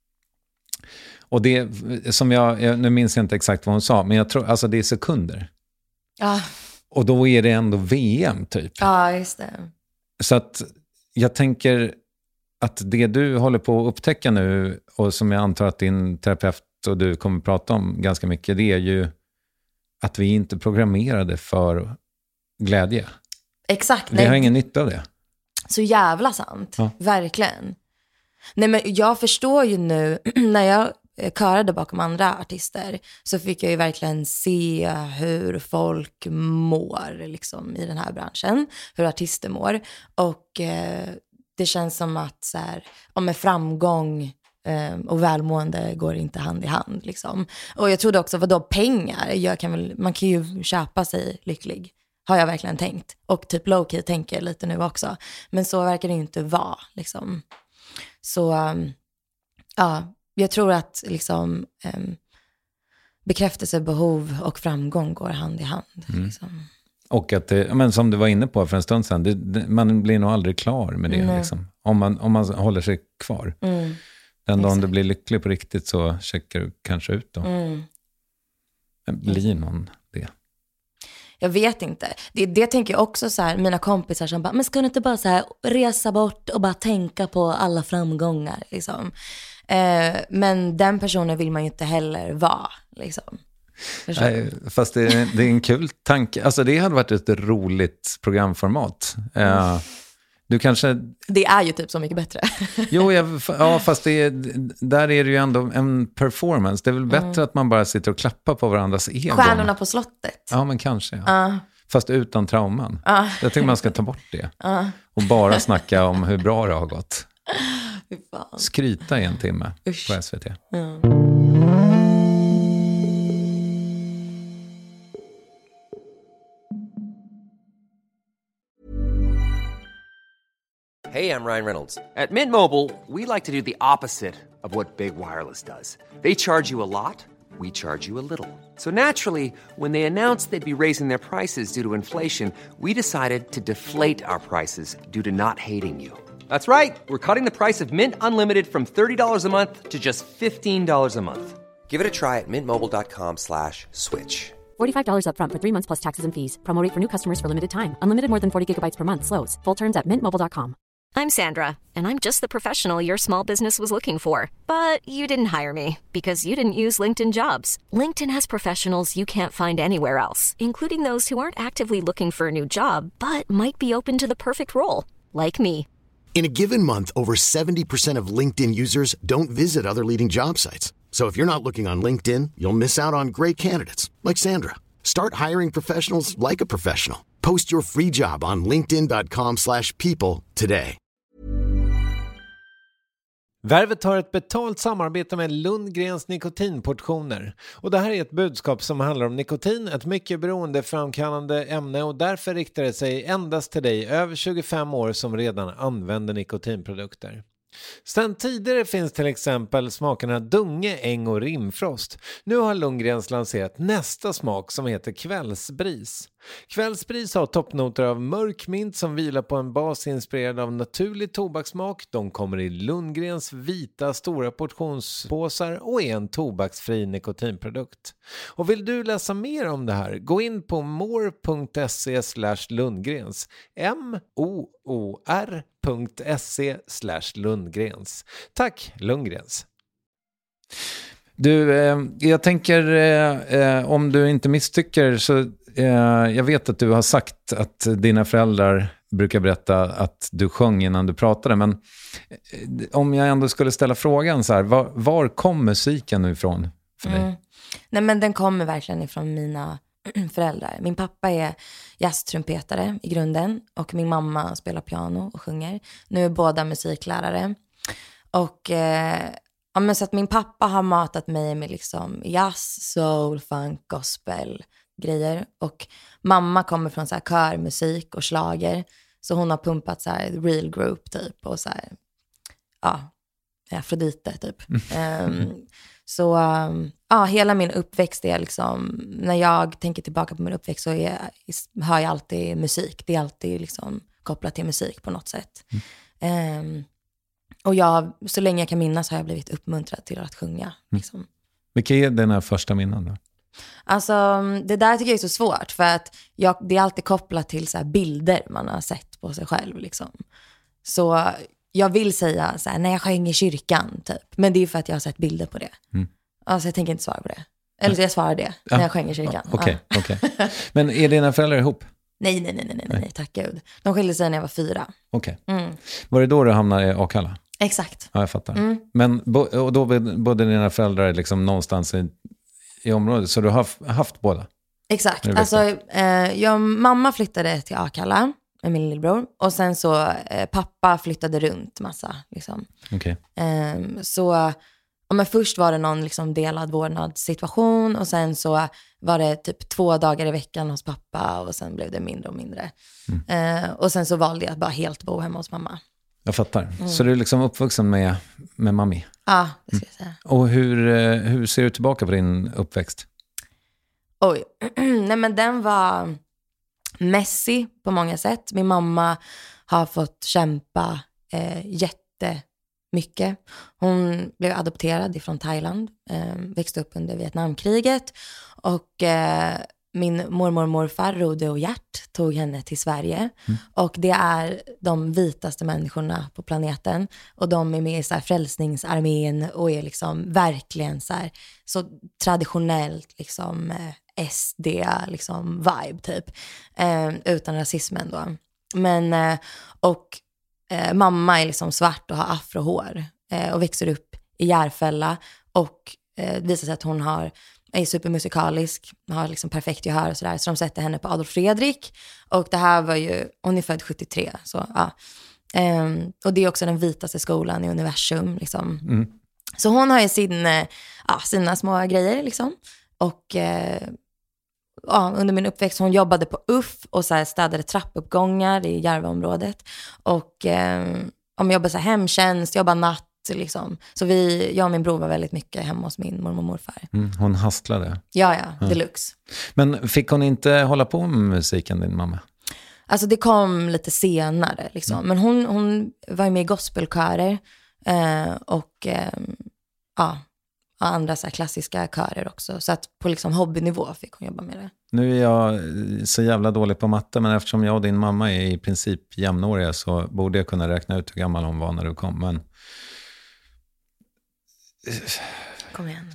Och det som jag, nu minns jag inte exakt vad hon sa, men jag tror, alltså det är sekunder. Ja. Och då är det ändå V M typ. Ja, just det. Så att jag tänker att det du håller på att upptäcka nu, och som jag antar att din terapeut och du kommer att prata om ganska mycket, det är ju att vi inte är programmerade för glädje. Exakt. Vi nej. har ingen nytta av det. Så jävla sant. Ja. Verkligen. Nej, men jag förstår ju nu när jag körade bakom andra artister så fick jag ju verkligen se hur folk mår liksom, i den här branschen. Hur artister mår. Och eh, det känns som att så här, ja, med framgång eh, och välmående går inte hand i hand. Liksom. Och jag trodde också, vadå pengar? Jag kan väl, man kan ju köpa sig lycklig. Har jag verkligen tänkt. Och typ low-key tänker jag lite nu också. Men så verkar det ju inte vara. Liksom. Så um, ja, jag tror att liksom, um, bekräftelsebehov och framgång går hand i hand. Mm. Liksom. Och att det, men som du var inne på för en stund sedan, det, det, man blir nog aldrig klar med det. Liksom. Om, man, om man håller sig kvar. Mm. Den dagen du blir lycklig på riktigt så checkar du kanske ut då. Mm. Men blir någon det? Jag vet inte. Det, det tänker jag också så här, mina kompisar som bara, men ska du inte bara så här resa bort och bara tänka på alla framgångar liksom. Eh, men den personen vill man ju inte heller vara liksom. Nej, fast det, det är en kul tanke. Alltså det hade varit ett roligt programformat. Eh, du kanske... Det är ju typ så mycket bättre. Jo, jag, ja, fast det är, där är det ju ändå en performance. Det är väl bättre mm. att man bara sitter och klappar på varandras egon. Stjärnorna på slottet. Ja, men kanske. Ja. Uh. Fast utan trauman. Uh. Jag tycker man ska ta bort det. Uh. Och bara snacka om hur bra det har gått. Skryta i en timme Usch. På S V T. Mm. Hey, I'm Ryan Reynolds. At Mint Mobile, we like to do the opposite of what Big Wireless does. They charge you a lot, we charge you a little. So naturally, when they announced they'd be raising their prices due to inflation, we decided to deflate our prices due to not hating you. That's right. We're cutting the price of Mint Unlimited from thirty dollars a month to just fifteen dollars a month. Give it a try at mintmobile.com slash switch. forty-five dollars up front for three months plus taxes and fees. Promo rate for new customers for limited time. Unlimited more than forty gigabytes per month. Slows full terms at mint mobile dot com. I'm Sandra, and I'm just the professional your small business was looking for. But you didn't hire me because you didn't use LinkedIn Jobs. LinkedIn has professionals you can't find anywhere else, including those who aren't actively looking for a new job, but might be open to the perfect role, like me. In a given month, over seventy percent of LinkedIn users don't visit other leading job sites. So if you're not looking on LinkedIn, you'll miss out on great candidates like Sandra. Start hiring professionals like a professional. Post your free job on linkedin dot com slash people today. Värvet har ett betalt samarbete med Lundgrens nikotinportioner. Och det här är ett budskap som handlar om nikotin, ett mycket beroendeframkallande ämne, och därför riktar det sig endast till dig över tjugofem år som redan använder nikotinprodukter. Sedan tidigare finns till exempel smakerna Dunge, Äng och Rimfrost. Nu har Lundgrens lanserat nästa smak som heter Kvällsbris. Kvällsbris har toppnoter av mörk mint som vilar på en bas inspirerad av naturlig tobakssmak. De kommer i Lundgrens vita stora portionspåsar och är en tobaksfri nikotinprodukt. Och vill du läsa mer om det här, gå in på more.se slash Lundgrens. M-O-O-R.se slash Lundgrens. Tack Lundgrens. Du, eh, jag tänker eh, eh, om du inte misstycker så eh, jag vet att du har sagt att dina föräldrar brukar berätta att du sjöng innan du pratade, men eh, om jag ändå skulle ställa frågan så här, var, var kom musiken ifrån för dig? Mm. Nej, men den kommer verkligen ifrån mina föräldrar. Min pappa är jazztrumpetare i grunden och min mamma spelar piano och sjunger. Nu är båda musiklärare. Och eh, ja, men så att min pappa har matat mig med liksom jazz, soul, funk, gospel grejer. Och mamma kommer från så här körmusik och slager. Så hon har pumpat så här real group typ och så här, ja, Afrodite typ. um, så um, ja, hela min uppväxt är liksom, när jag tänker tillbaka på min uppväxt så är, hör jag alltid musik. Det är alltid liksom kopplat till musik på något sätt. Mm. Um, och jag, så länge jag kan minnas har jag blivit uppmuntrad till att sjunga. Liksom. Mm. Vilka är dina första minnen då? Alltså det där tycker jag är så svårt för att jag, det är alltid kopplat till så här bilder man har sett på sig själv liksom. Så jag vill säga så här, när jag sjöng i kyrkan typ, men det är för att jag har sett bilder på det. Mm. Alltså jag tänker inte svara på det. Eller så jag svarar det ja. När jag sjöng i kyrkan. Okej, okay, okej. Okay. Men är dina föräldrar ihop? Nej, nej, nej, nej, nej, nej, tack gud. De skilde sig när jag var fyra. Okej. Okay. Mm. Var det då du hamnade i Akalla? Exakt. Ja, jag fattar. Mm. Men bo, och då bodde dina föräldrar liksom någonstans i, i området, så du har haft båda? Exakt. Alltså, eh, jag, mamma flyttade till Akalla med min lillebror. Och sen så eh, pappa flyttade runt massa. Liksom. Okay. Eh, så ja, men först var det någon liksom, delad vårdnadssituation. Och sen så var det typ två dagar i veckan hos pappa. Och sen blev det mindre och mindre. Mm. Eh, och sen så valde jag att bara helt bo hemma hos mamma. Jag fattar. Mm. Så du är liksom uppvuxen med, med mammi? Ja, det ska jag säga. Mm. Och hur, hur ser du tillbaka på din uppväxt? Oj, nej men den var messy på många sätt. Min mamma har fått kämpa eh, jättemycket. Hon blev adopterad ifrån Thailand, eh, växte upp under Vietnamkriget och eh, min mormor och morfar, Rode och Gert, tog henne till Sverige. Mm. Och det är de vitaste människorna på planeten. Och de är med i så här frälsningsarmén och är liksom verkligen så här, så traditionellt liksom eh, S D liksom vibe typ. Eh, utan rasismen då. Men, eh, och eh, mamma är liksom svart och har afrohår. Eh, och växer upp i Järfälla. Och eh, visar sig att hon har är supermusikalisk, har liksom perfekt gehör och sådär. Så de sätter henne på Adolf Fredrik. Och det här var ju, hon är född sjuttiotre. Så, ja. Um, och det är också den vitaste skolan i universum. Liksom. Mm. Så hon har ju sin, ja, sina små grejer liksom. Och uh, ja, under min uppväxt, hon jobbade på U F och så här städade trappuppgångar i Järvaområdet. Och um, om jag jobbade så här hemtjänst, jobbade natt. Liksom. Så vi, jag och min bror var väldigt mycket hemma hos min mormor och morfar. Mm, hon hasslade. Ja, ja, ja, deluxe. Men fick hon inte hålla på med musiken, din mamma? Alltså det kom lite senare. Liksom. Mm. Men hon, hon var ju med i gospelkörer eh, och eh, ja, andra så här klassiska körer också. Så att på liksom hobbynivå fick hon jobba med det. Nu är jag så jävla dålig på matte, men eftersom jag och din mamma är i princip jämnåriga så borde jag kunna räkna ut hur gammal hon var när du kom. Men kom igen.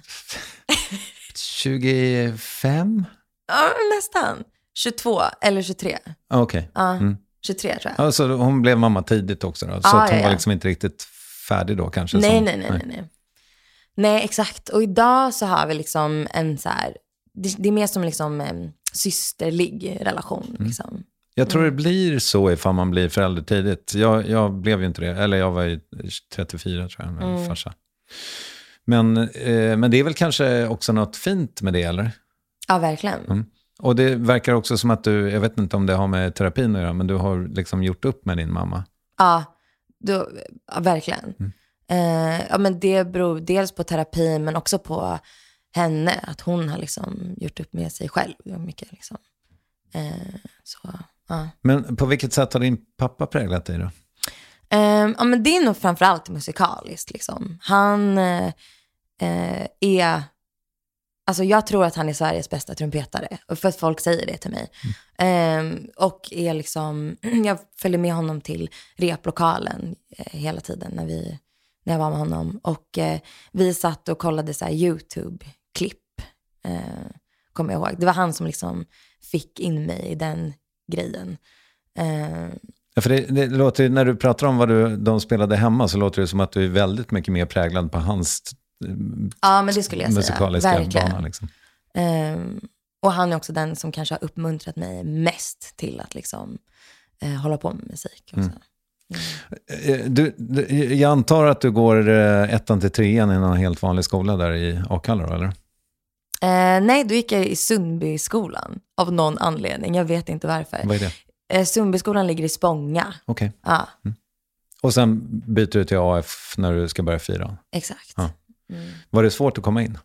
tjugofem? Ja, nästan. tjugotvå eller tjugotre. Okej. Okay. Ja, mm. tjugotre tror jag. Ja, så hon blev mamma tidigt också då? Så ah, att hon ja, var ja. liksom inte riktigt färdig då kanske? Nej, som, nej, nej, nej, nej. Nej, exakt. Och idag så har vi liksom en så här, det, det är mer som liksom en systerlig relation. Mm. Liksom. Jag tror det blir så ifall man blir förälder tidigt. Jag, jag blev ju inte det. Eller jag var ju trettiofyra tror jag med mm. farsa. Men, eh, men det är väl kanske också något fint med det, eller? Ja, verkligen. Mm. Och det verkar också som att du, jag vet inte om det har med terapin att göra, men du har liksom gjort upp med din mamma. Ja, då, ja verkligen. Mm. Eh, ja, men det beror dels på terapi, men också på henne. Att hon har liksom gjort upp med sig själv. Mycket, liksom. eh, så, ja. Men på vilket sätt har din pappa präglat dig då? Eh, ja, men det är nog framförallt musikaliskt. Liksom. Han eh, är... Alltså jag tror att han är Sveriges bästa trumpetare. För att folk säger det till mig. Mm. Eh, och är liksom... Jag följer med honom till replokalen eh, hela tiden när, vi, när jag var med honom. Och eh, vi satt och kollade så här YouTube-klipp. Eh, kommer jag ihåg. Det var han som liksom fick in mig i den grejen. Eh, Ja, för det, det låter, när du pratar om vad du, de spelade hemma så låter det som att du är väldigt mycket mer präglad på hans ja, men det skulle jag musikaliska säga. Verkligen. bana. Liksom. Um, och han är också den som kanske har uppmuntrat mig mest till att liksom, uh, hålla på med musik också. Mm. Mm. Du, du, jag antar att du går uh, ettan till trean i någon helt vanlig skola där i Akalla då, eller? Uh, nej, då gick jag i Sundbyskolan av någon anledning. Jag vet inte varför. Vad är det? Sundbyskolan ligger i Spånga. Okej. Okay. Ja. Mm. Och sen byter du till A F när du ska börja fyra. Exakt. Ja. Mm. Var det svårt att komma in?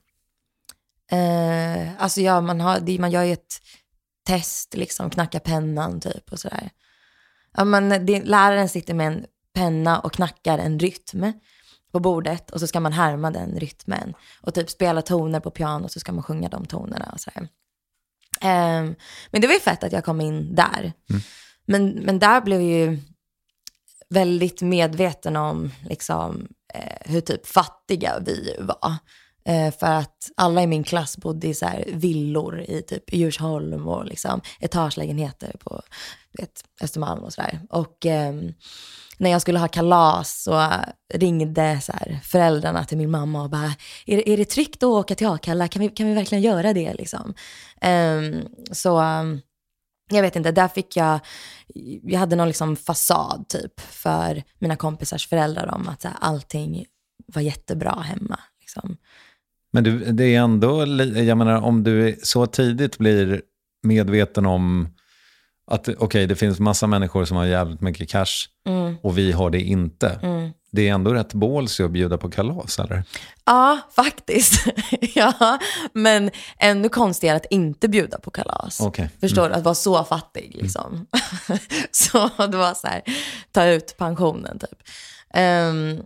Eh, alltså ja, man, har, man gör ju ett test, liksom knacka pennan typ och sådär. Ja, men det, läraren sitter med en penna och knackar en rytm på bordet och så ska man härma den rytmen. Och typ spela toner på piano så ska man sjunga de tonerna och sådär. Um, men det var ju fett att jag kom in där. Mm. Men, men där blev jag ju väldigt medveten om liksom, eh, hur typ fattiga vi var. Eh, för att alla i min klass bodde i så här villor i typ Djursholm och liksom etagelägenheter på vet, Östermalm och sådär. Och eh, när jag skulle ha kalas så ringde så här föräldrarna till min mamma och bara, är, är det tryggt att åka till Akalla? Kan vi, kan vi verkligen göra det liksom? Um, så um, jag vet inte, där fick jag, jag hade någon liksom fasad typ för mina kompisars föräldrar om att så här, allting var jättebra hemma liksom. Men du, det är ändå, jag menar, om du så tidigt blir medveten om att okej, okay, det finns massa människor som har jävligt mycket cash mm. och vi har det inte. Mm. Det är ändå rätt båls att bjuda på kalas, eller? Ja, faktiskt. Ja, men ännu konstigare att inte bjuda på kalas. Okay. Förstår mm. du? Att vara så fattig, liksom. Mm. Så det var så här, ta ut pensionen, typ. Um,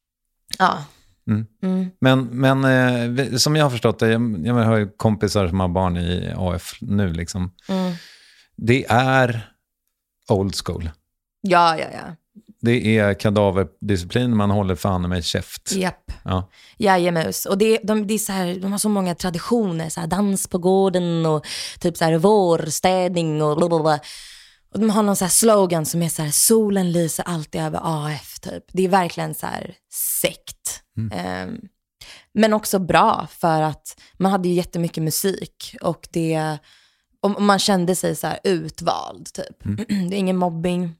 ja. Mm. Mm. Men, men eh, som jag har förstått det, jag, jag har ju kompisar som har barn i A F nu, liksom. Mm. Det är old school. Ja, ja, ja. Det är kadaverdisciplin, man håller fan med käft. Japp. Ja. Jajamens. Och det, de, det är så här, de har så många traditioner, så här dans på gården och typ så här vårstädning och blablabla. Och de har någon så här slogan som är så här, solen lyser alltid över A F typ. Det är verkligen så här sekt. Mm. Um, men också bra för att man hade ju jättemycket musik och det, och man kände sig så här utvald typ. Mm. Det är ingen mobbing.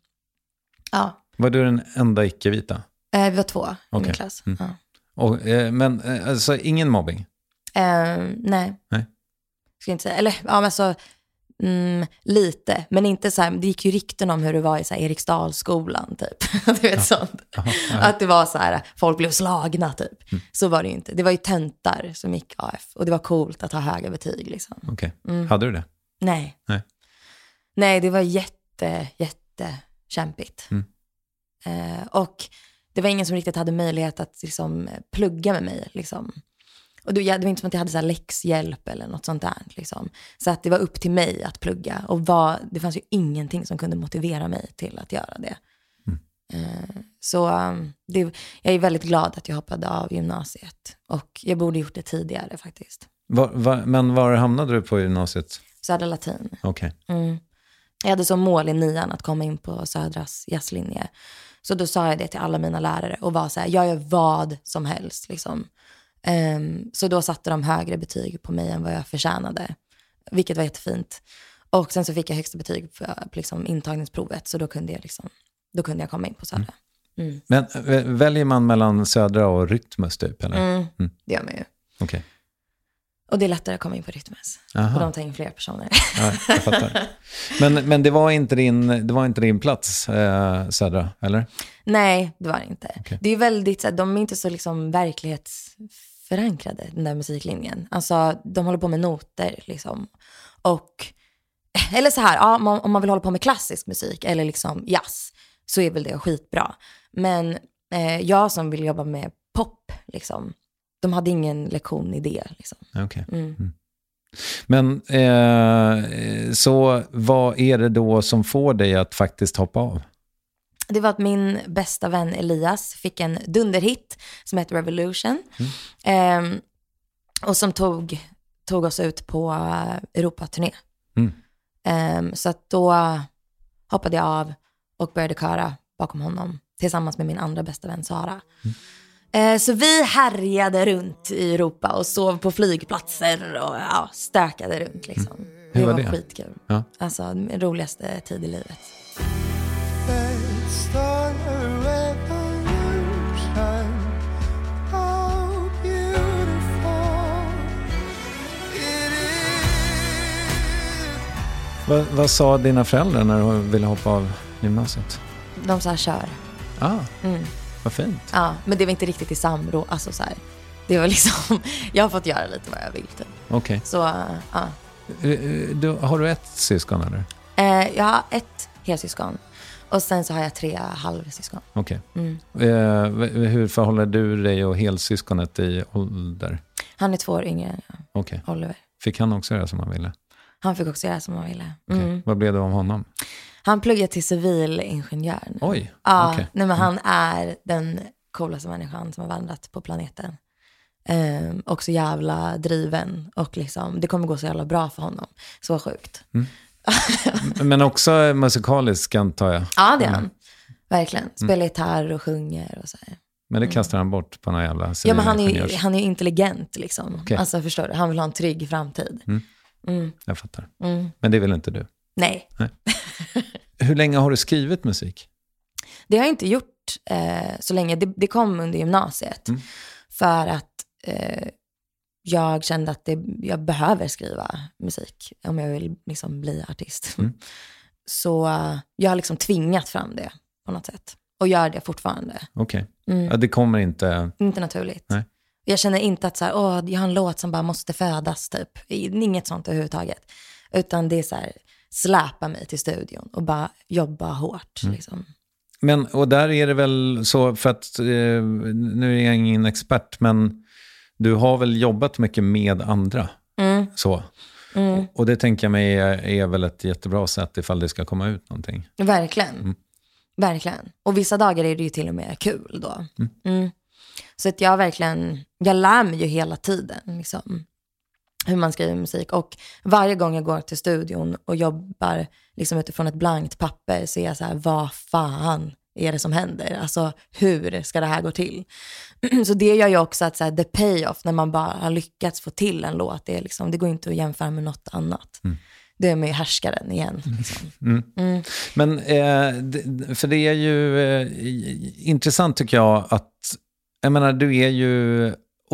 Ja. Var du den enda icke-vita? Eh, vi var två i okay. min klass. Mm. Ja. Och, eh, men eh, alltså ingen mobbing? Eh, nej. Nej. Ska inte säga. Eller, ja men så mm, lite. Men inte så här, det gick ju rykten om hur det var i så här Eriksdalsskolan typ. Du vet ja. sånt. Aha, ja. Att det var så här, folk blev slagna typ. Mm. Så var det ju inte. Det var ju töntar som gick A F. Och det var coolt att ha höga betyg liksom. Okej. Okay. Mm. Hade du det? Nej. Nej. Nej, det var jätte, jätte kämpigt. Mm. Eh, och det var ingen som riktigt hade möjlighet att liksom plugga med mig liksom. Och det var inte som att jag hade så här läxhjälp eller något sånt där liksom. Så att det var upp till mig att plugga och var, det fanns ju ingenting som kunde motivera mig till att göra det. Mm. Eh, så det, jag är väldigt glad att jag hoppade av gymnasiet och jag borde gjort det tidigare faktiskt. Var, var, men var hamnade du på gymnasiet? Södra Latin. Okej. Okay. Mm. Jag hade som mål i nian att komma in på Södras jazzlinje. Så då sa jag det till alla mina lärare och var så här, jag gör vad som helst liksom. Um, så då satte de högre betyg på mig än vad jag förtjänade. Vilket var jättefint. Och sen så fick jag högsta betyg på, på liksom intagningsprovet. Så då kunde jag liksom, då kunde jag komma in på Södra. Mm. Men väljer man mellan Södra och Rytmus typ? Eller? Mm, mm. Det gör man ju. Okej. Okay. Och det är lättare att komma in på Rytmus. Aha. Och de tar in fler personer. Ja, jag fattar. Men, men det var inte din, det var inte din plats, eh, Södra, eller? Nej, det var det inte. Okay. Det är väldigt, så här, de är inte så liksom verklighetsförankrade, den där musiklinjen. Alltså, de håller på med noter liksom. Och, eller så här, ja, om man vill hålla på med klassisk musik eller liksom jazz, så är väl det skitbra. Men eh, jag som vill jobba med pop, liksom, de hade ingen lektion i det. Liksom. Okay. Mm. Mm. Men eh, så vad är det då som får dig att faktiskt hoppa av? Det var att min bästa vän Elias fick en dunderhit som heter Revolution. Mm. Eh, och som tog, tog oss ut på Europaturné. Mm. Eh, så att då hoppade jag av och började köra bakom honom tillsammans med min andra bästa vän Sara. Mm. Så vi härjade runt i Europa och sov på flygplatser och ja, stökade runt liksom. Mm. Hur det var var det? Skitkul. Ja. Alltså den roligaste tid i livet. Vad, vad sa dina föräldrar när du ville hoppa av gymnasiet? De sa kör. Ah. Mm. Vad fint. Ja, men det var inte riktigt i samråd. Alltså så här, det var liksom, jag har fått göra lite vad jag vill typ. Okej. Okay. Så, ja. Du, har du ett syskon eller? Eh, jag har ett helsyskon. Och sen så har jag tre halvsyskon. Okej. Okay. Mm. Eh, hur förhåller du dig och helsyskonet i ålder? Han är två år yngre. Okej. Okay. Oliver. Fick han också göra som han ville? Han fick också göra som han ville. Mm. Okay. Vad blev det om honom? Han pluggar till civilingenjör nu. Oj, ja, okay. Nej, men han är den coolaste människan som har vandrat på planeten. Um, och så jävla driven. Och liksom, det kommer gå så jävla bra för honom. Så sjukt. Mm. Men också musikalisk, antar jag. Ja, det är han. verkligen. Spelar mm. gitarr och sjunger och så här. Men det kastar han bort på några jävla... Ja, men han är ju han är intelligent liksom. Okay. Alltså förstår du, han vill ha en trygg framtid. Mm. Mm. Jag fattar. Mm. Men det vill inte du? Nej. Nej. Hur länge har du skrivit musik? Det har jag inte gjort eh, så länge. Det, det kom under gymnasiet. Mm. För att eh, jag kände att det, jag behöver skriva musik om jag vill liksom bli artist. Mm. Så uh, jag har liksom tvingat fram det på något sätt. Och gör det fortfarande. Okej. Okay. Mm. Ja, det kommer inte... Inte naturligt. Nej. Jag känner inte att så här, åh, jag har en låt som bara måste födas typ. Inget sånt överhuvudtaget. Utan det är så här, släpa mig till studion och bara jobba hårt. Mm. Liksom. Men, och där är det väl så, för att eh, nu är jag ingen expert, men du har väl jobbat mycket med andra. Mm. Så. Mm. Och, och det tänker jag mig är, är väl ett jättebra sätt ifall det ska komma ut någonting. Verkligen. Mm. Verkligen. Och vissa dagar är det ju till och med kul då. Mm. Mm. Så att jag verkligen, jag lär mig ju hela tiden liksom, hur man skriver musik. Och varje gång jag går till studion och jobbar liksom utifrån ett blankt papper så är jag så här, vad fan är det som händer? Alltså hur ska det här gå till? Så det gör ju också att så här, the payoff när man bara har lyckats få till en låt, det, är liksom, det går inte att jämföra med något annat. Mm. Det är med härskaren igen. Liksom. Mm. Mm. Men eh, för det är ju eh, intressant tycker jag att, jag menar du är ju,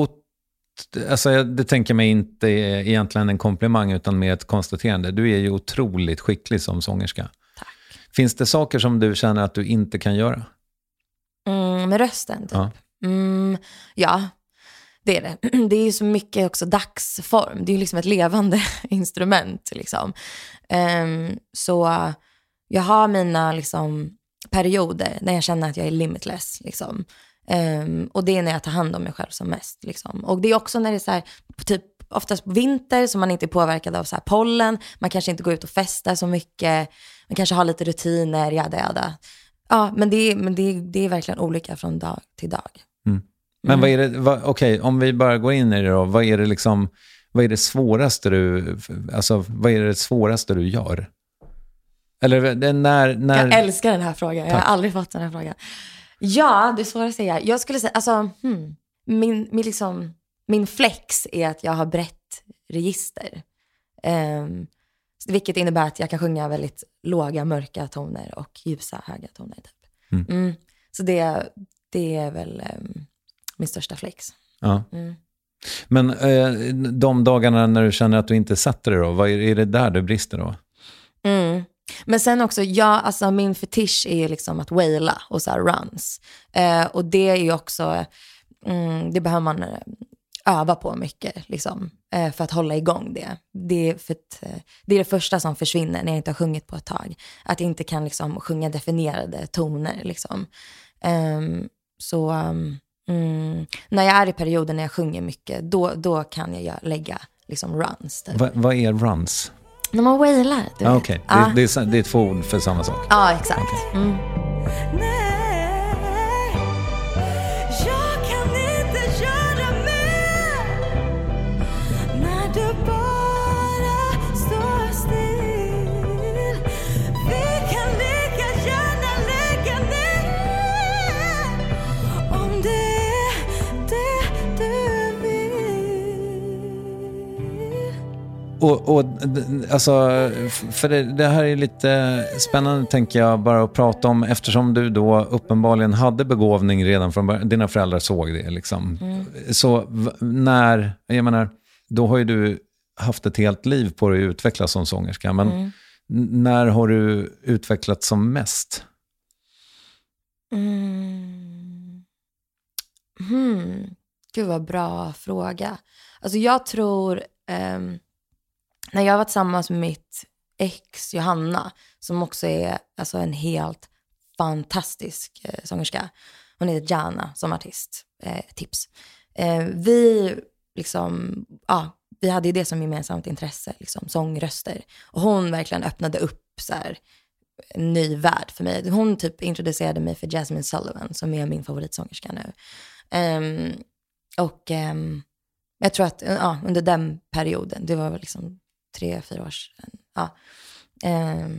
alltså det tänker mig inte är egentligen en komplimang utan mer ett konstaterande. Du är ju otroligt skicklig som sångerska. Tack. Finns det saker som du känner att du inte kan göra? Mm, med rösten typ. Ja. Mm, ja, det är det. Det är ju så mycket också dagsform. Det är ju liksom ett levande instrument liksom. Um, så jag har mina liksom perioder när jag känner att jag är limitless liksom. Um, och det är när jag tar hand om mig själv som mest liksom. Och det är också när det är så här, typ oftast på vinter så man inte är påverkad av så här pollen, man kanske inte går ut och festar så mycket, man kanske har lite rutiner, jada jada. Ja, men det är, men det är, det är verkligen olika från dag till dag. Mm. Men mm. vad är det, vad, okej, om vi bara går in i det då, vad är det liksom, vad är det svåraste du, alltså vad är det svåraste du gör? Eller när, när... Jag älskar den här frågan, jag har aldrig fått den här frågan. Ja, det är svårt att säga. Jag skulle säga, alltså, hmm, min, min, liksom, min flex är att jag har brett register. Um, vilket innebär att jag kan sjunga väldigt låga, mörka toner och ljusa, höga toner. Typ. Mm. Mm, så det, det är väl um, min största flex. Ja. Mm. Men eh, de dagarna när du känner att du inte sätter det då, vad är, är det där du brister då? Mm. Men sen också, ja, alltså min fetisch är liksom att waila och så här runs. Eh, och det är ju också, mm, det behöver man öva på mycket liksom, eh, för att hålla igång det. Det är, för att, eh, det är det första som försvinner när jag inte har sjungit på ett tag. Att jag inte kan liksom sjunga definierade toner liksom. Eh, så um, mm, när jag är i perioden när jag sjunger mycket, då, då kan jag lägga liksom runs. Va, vad är runs? När man wailar. Ah, Okej, okay. ah. det, det, det är två ord för samma sak. Ja, ah, exakt. Okay. Mm. Och, och alltså, för det, det här är lite spännande tänker jag bara att prata om, eftersom du då uppenbarligen hade begåvning redan från början, dina föräldrar såg det liksom. Mm. Så när, jag menar, då har ju du haft ett helt liv på dig att utvecklas som sångerska, men mm. när har du utvecklats som mest? Mm. Hmm. Gud vad bra fråga. Alltså jag tror... Um... När jag var tillsammans med mitt ex Johanna, som också är alltså en helt fantastisk eh, sångerska. Hon heter Jana som artist. Eh, tips. Eh, vi liksom, ja, vi hade ju det som gemensamt intresse, liksom, sångröster. Och hon verkligen öppnade upp så här, en ny värld för mig. Hon typ introducerade mig för Jasmine Sullivan, som är min favoritsångerska nu. Um, och um, jag tror att ja, under den perioden, det var väl liksom tre, fyra år sedan. Ja. Um,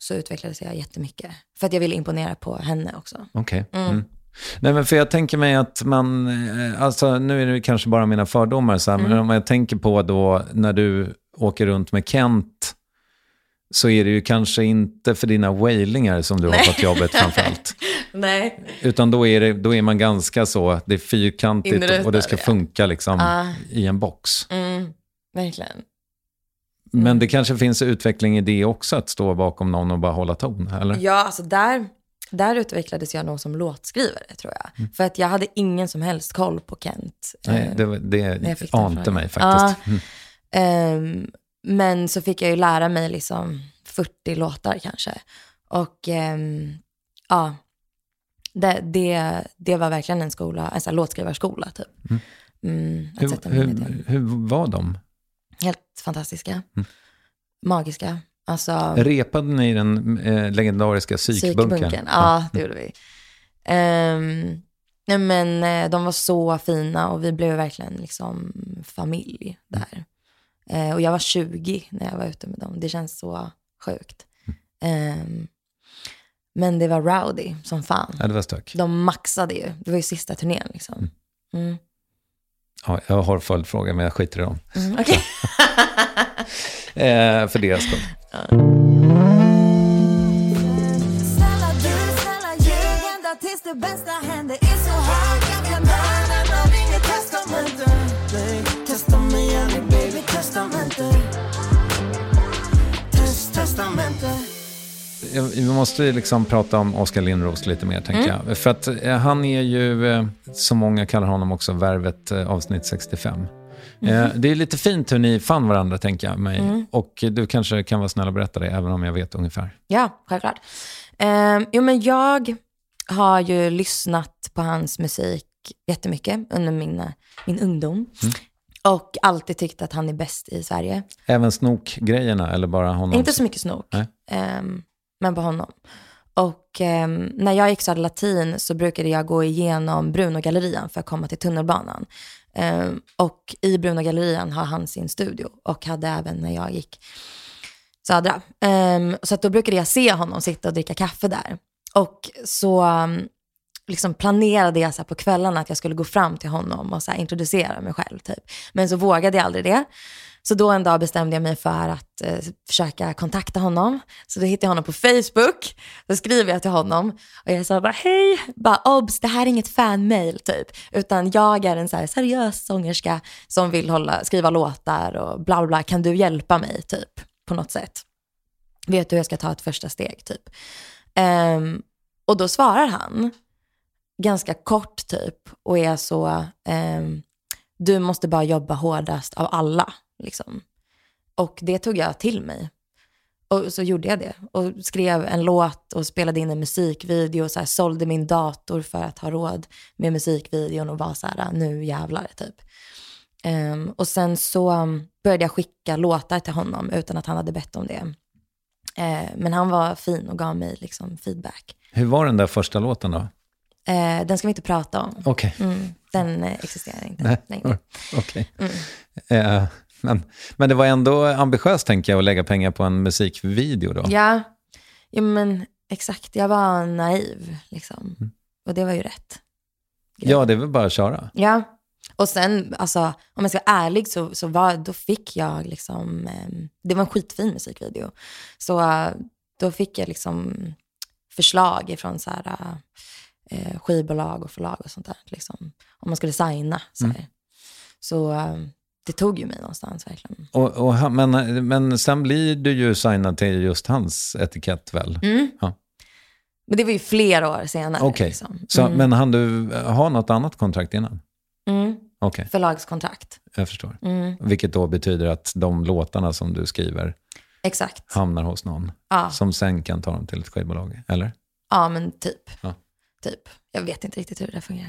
så utvecklades jag jättemycket. För att jag ville imponera på henne också. Okej. Okay. Mm. Mm. Nej, men för jag tänker mig att man, alltså nu är det kanske bara mina fördomar så här, mm. men om jag tänker på då när du åker runt med Kent, så är det ju kanske inte för dina wailingar som du har fått jobbet framförallt. Nej. Utan då är, det, då är man ganska så, det är fyrkantigt Inrutad, och det ska funka liksom uh. i en box. Mm, verkligen. Mm. Men det kanske finns utveckling i det också, att stå bakom någon och bara hålla ton, eller? Ja, alltså där, där utvecklades jag nog som låtskrivare, tror jag. Mm. För att jag hade ingen som helst koll på Kent. Nej, det, det ante mig faktiskt. Ja, mm. um, Men så fick jag ju lära mig liksom fyrtio låtar kanske. Och um, ja, det, det, det var verkligen en skola, en sån här låtskrivarskola typ. Mm. Mm, hur, hur, hur var de? Helt fantastiska. Mm. Magiska. Alltså, repade ni den eh, legendariska psykbunkern? Psykbunkern, ja, det gjorde vi. Um, nej, men eh, de var så fina och vi blev verkligen liksom familj där. Mm. Uh, och jag var tjugo när jag var ute med dem. Det känns så sjukt. Mm. Um, men det var rowdy som fan. Ja, det var stök. De maxade ju. Det var ju sista turnén liksom. Mm. Mm. Ja, jag har följdfråga, men jag skiter i dem. Mm, okej. Okay. eh, för deras skull. Ja. Snälla du, snälla ljug ända tills det bästa händer. Är så hög, jag kan döda när ringer testamenter. Testa mig igen, baby, testamenter. Test, testamenter. Vi måste liksom prata om Oskar Lindros lite mer, tänker mm. jag. För att eh, han är ju, eh, som många kallar honom också, Värvet eh, avsnitt sextiofem. Mm. Eh, det är lite fint hur ni fann varandra, tänker jag mig. Mm. Och du kanske kan vara snäll och berätta det, även om jag vet ungefär. Ja, självklart. Eh, jo, men jag har ju lyssnat på hans musik jättemycket under min, min ungdom. Mm. Och alltid tyckt att han är bäst i Sverige. Även snokgrejerna, eller bara honom? Inte så mycket snok. Eh, men på honom. Och eh, när jag gick Södra Latin så brukade jag gå igenom Bruno-gallerian för att komma till tunnelbanan. Eh, och i Bruno-gallerian har han sin studio. Och hade även när jag gick Södra. Eh, så att då brukade jag se honom sitta och dricka kaffe där. Och så um, liksom planerade jag så här på kvällarna att jag skulle gå fram till honom och så här introducera mig själv typ. Men så vågade jag aldrig det. Så då en dag bestämde jag mig för att eh, försöka kontakta honom. Så då hittade jag honom på Facebook. Då skriver jag till honom. Och jag sa bara, hej, bara, obs, det här är inget fanmail typ. Utan jag är en så här seriös sångerska som vill hålla, skriva låtar och bla bla bla. Kan du hjälpa mig typ på något sätt? Vet du hur jag ska ta ett första steg typ? Um, och då svarar han ganska kort typ. Och är så, um, du måste bara jobba hårdast av alla. Liksom. Och det tog jag till mig. Och så gjorde jag det. Och skrev en låt och spelade in en musikvideo. Och så här, sålde min dator för att ha råd med musikvideon. Och var så här, nu jävlar typ. Um, och sen så började jag skicka låtar till honom utan att han hade bett om det. Uh, men han var fin och gav mig liksom feedback. Hur var den där första låten då? Uh, den ska vi inte prata om. Okej. Okay. Mm, den uh, existerar inte längre. Okej. Okay. Mm. Uh, men, men det var ändå ambitiöst, tänker jag, att lägga pengar på en musikvideo då. Ja, ja men exakt. Jag var naiv liksom. Mm. Och det var ju rätt. Grej. Ja, det är väl bara att köra. Ja. Och sen, alltså, om jag ska vara ärlig så, så var, då fick jag liksom, eh, det var en skitfin musikvideo. Så uh, då fick jag liksom förslag ifrån så här, uh, skivbolag och förlag och sånt där. Liksom, om man skulle signa. Så, mm. så uh, det tog ju mig någonstans verkligen. Och, och, men, men sen blir du ju signad till just hans etikett väl? Mm. Ja. Men det var ju flera år senare. Okej, okay. liksom. mm. så, men hann du ha något annat kontrakt innan? Mm. Okay. Förlagskontrakt. Jag förstår. Mm. Vilket då betyder att de låtarna som du skriver exakt hamnar hos någon. Ja. Som sen kan ta dem till ett skivbolag, eller? Ja, men typ. Ja. Typ. Jag vet inte riktigt hur det fungerar.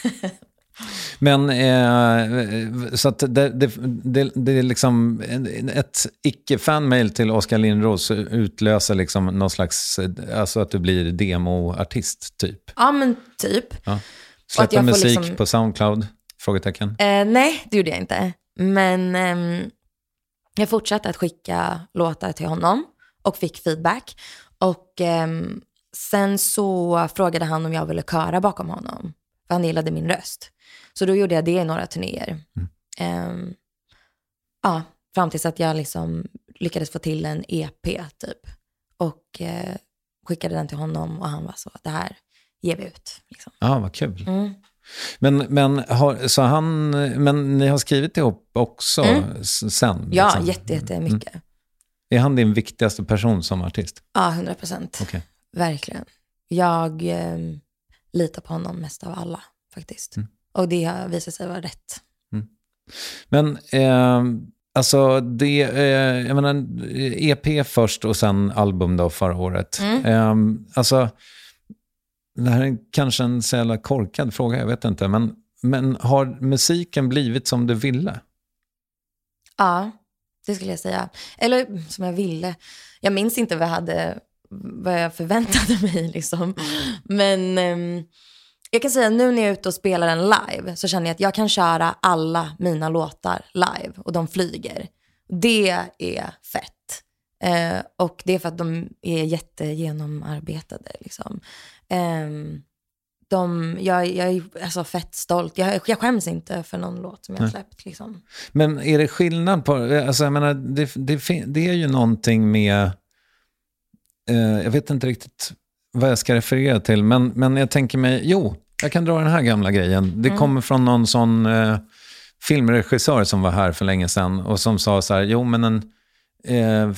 Men eh, så att det, det, det, det är liksom ett icke-fanmail till Oskar Lindros utlöser liksom någon slags, alltså att du blir demoartist typ. Ja, men typ. Ja. Släpper jag musik liksom... på SoundCloud? Frågetecken. Eh, nej, det gjorde jag inte. Men eh, jag fortsatte att skicka låtar till honom och fick feedback. Och eh, sen så frågade han om jag ville köra bakom honom. För han gillade min röst. Så då gjorde jag det i några turnéer. Mm. Eh, ja, fram tills att jag liksom lyckades få till en E P typ. Och eh, skickade den till honom och han var så, det här ger vi ut. Liksom. Ja, vad kul. Mm. Men, men, har, så han, men ni har skrivit ihop också mm. sen? Liksom. Ja, jätte, jätte mycket. Mm. Är han din viktigaste person som artist? Ja, hundra procent. Okay. Verkligen. Jag eh, litar på honom mest av alla faktiskt. Mm. Och det har visat sig vara rätt. Mm. Men eh, alltså det, eh, jag menar E P först och sen album då förra året. Mm. Eh, alltså det här är kanske en så jävla korkad fråga, jag vet inte. Men, men har musiken blivit som du ville? Ja, det skulle jag säga. Eller som jag ville. Jag minns inte vad jag, hade, vad jag förväntade mig. Liksom. Men um, jag kan säga nu när jag är ute och spelar en live så känner jag att jag kan köra alla mina låtar live. Och de flyger. Det är fett. Uh, och det är för att de är jättegenomarbetade. Liksom. Um, de, jag, jag är alltså fett stolt. Jag, jag skäms inte för någon låt som jag har släppt. Liksom. Men är det skillnad på... Alltså, jag menar, det, det, det är ju någonting med... Eh, jag vet inte riktigt vad jag ska referera till. Men, men jag tänker mig... Jo, jag kan dra den här gamla grejen. Det mm. kommer från någon sån eh, filmregissör som var här för länge sedan. Och som sa så här... Jo, men en... Eh,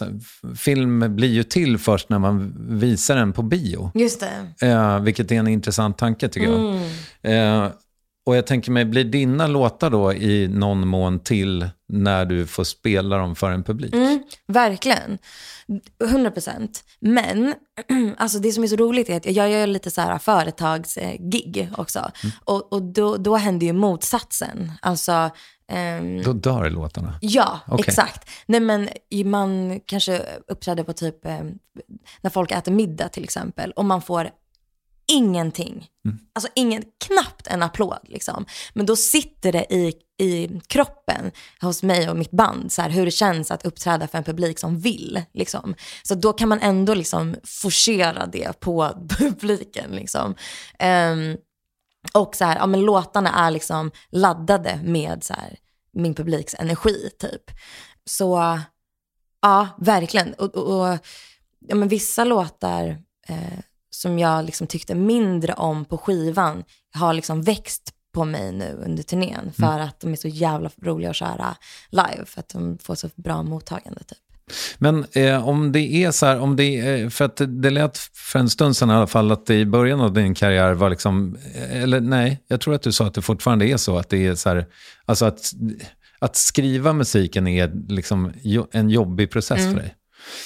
film blir ju till först när man visar den på bio. Just det. Eh, vilket är en intressant tanke tycker mm. jag. Eh, och jag tänker mig, blir dina låtar då i någon mån till när du får spela dem för en publik? Mm, verkligen. hundra procent. Men alltså det som är så roligt är att jag gör lite så här företagsgig också. Mm. Och, och då, då händer ju motsatsen. Alltså Um, Då dör låtarna? Ja, okay. Exakt. Nej, men man kanske uppträder på typ eh, när folk äter middag till exempel och man får ingenting. Mm. Alltså ingen, knappt en applåd liksom. Men då sitter det i, i kroppen hos mig och mitt band så här, hur det känns att uppträda för en publik som vill liksom. Så då kan man ändå liksom forcera det på publiken liksom. Um, Och så här, ja men låtarna är liksom laddade med så här, min publiks energi typ. Så ja, verkligen. Och, och, och ja, men vissa låtar eh, som jag liksom tyckte mindre om på skivan har liksom växt på mig nu under turnén. För mm. att de är så jävla roliga att köra live. För att de får så bra mottagande typ. Men eh, om det är så här, om det är, för att det, det lät för en stund sedan i alla fall att det i början av din karriär var liksom, eller nej, jag tror att du sa att det fortfarande är så att det är så här, alltså att, att skriva musiken är liksom en jobbig process mm. för dig.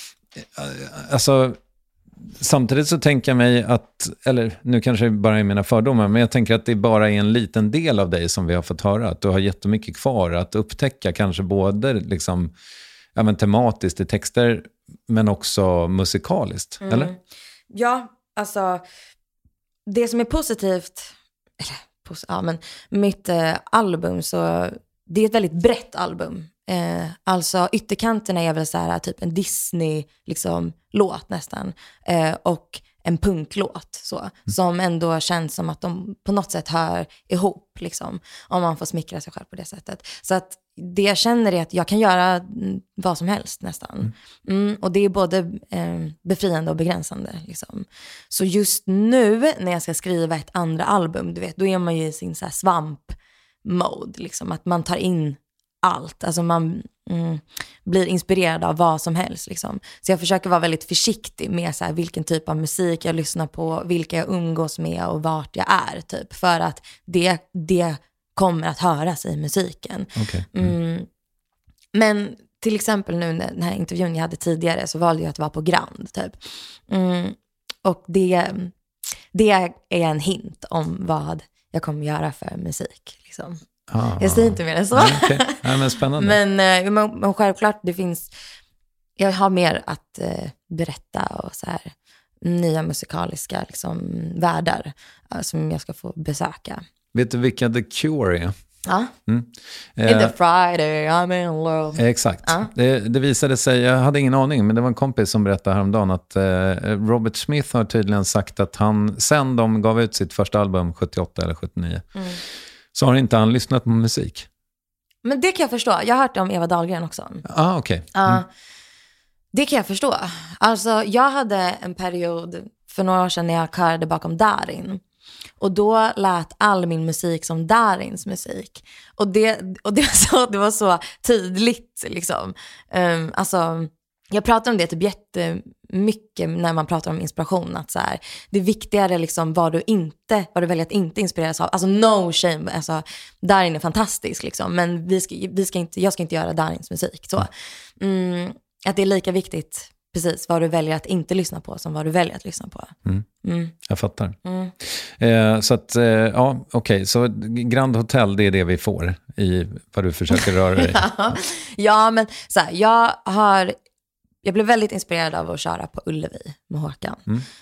Alltså samtidigt så tänker jag mig att, eller nu kanske det bara är mina fördomar, men jag tänker att det bara är en liten del av dig som vi har fått höra, att du har jättemycket kvar att upptäcka, kanske både liksom ja, men tematiskt i texter men också musikaliskt, mm. eller? Ja, alltså det som är positivt eller, pos- ja men mitt eh, album så det är ett väldigt brett album. Eh, alltså ytterkanterna är väl så här typ en Disney liksom låt nästan eh, och en punklåt så mm. som ändå känns som att de på något sätt hör ihop liksom om man får smickra sig själv på det sättet. Så att det jag känner är att jag kan göra vad som helst nästan. Mm, och det är både eh, befriande och begränsande. Liksom. Så just nu när jag ska skriva ett andra album, du vet, då är man ju i sin så här svamp-mode. Liksom, att man tar in allt. Alltså man mm, blir inspirerad av vad som helst. Liksom. Så jag försöker vara väldigt försiktig med så här, vilken typ av musik jag lyssnar på, vilka jag umgås med och vart jag är. Typ, för att det... det kommer att höras i musiken. Okay. Mm. Mm. Men till exempel nu när den här intervjun jag hade tidigare så valde jag att vara på Grand typ. Mm. Och det, det är en hint om vad jag kommer göra för musik. Liksom. Ah, jag säger inte mer än så. Nej, okay. Nej, men spännande. men, men, men självklart det finns, jag har mer att eh, berätta och så här nya musikaliska liksom, världar eh, som jag ska få besöka. Vet du vilka The Cure är? Ja. Mm. In the Friday, I'm in love. Exakt. Ja. Det, det visade sig, jag hade ingen aning, men det var en kompis som berättade häromdagen att eh, Robert Smith har tydligen sagt att han, sen de gav ut sitt första album sjuttioåtta eller sjuttionio, mm. så har inte han lyssnat på musik. Men det kan jag förstå. Jag har hört om Eva Dahlgren också. Ah, okej. Okay. Mm. Uh, det kan jag förstå. Alltså, jag hade en period för några år sedan när jag körde bakom Darin. Och då lät all min musik som Darins musik. Och det, och det, var, så, det var så tydligt liksom. Um, alltså, jag pratar om det typ jättemycket när man pratar om inspiration. Att så här, det är viktigare liksom vad du inte, vad du väljer att inte inspireras av. Alltså no shame, alltså, Darin är fantastisk liksom. Men vi ska, vi ska inte, jag ska inte göra Darins musik. Så. Mm, att det är lika viktigt precis vad du väljer att inte lyssna på som vad du väljer att lyssna på. Mm. Mm. Jag fattar. Mm. Eh, så att, eh, ja, okej. Okay. Så Grand Hotel, det är det vi får i vad du försöker röra dig. ja. ja, men så här, jag har, jag blev väldigt inspirerad av att köra på Ullevi med Håkan.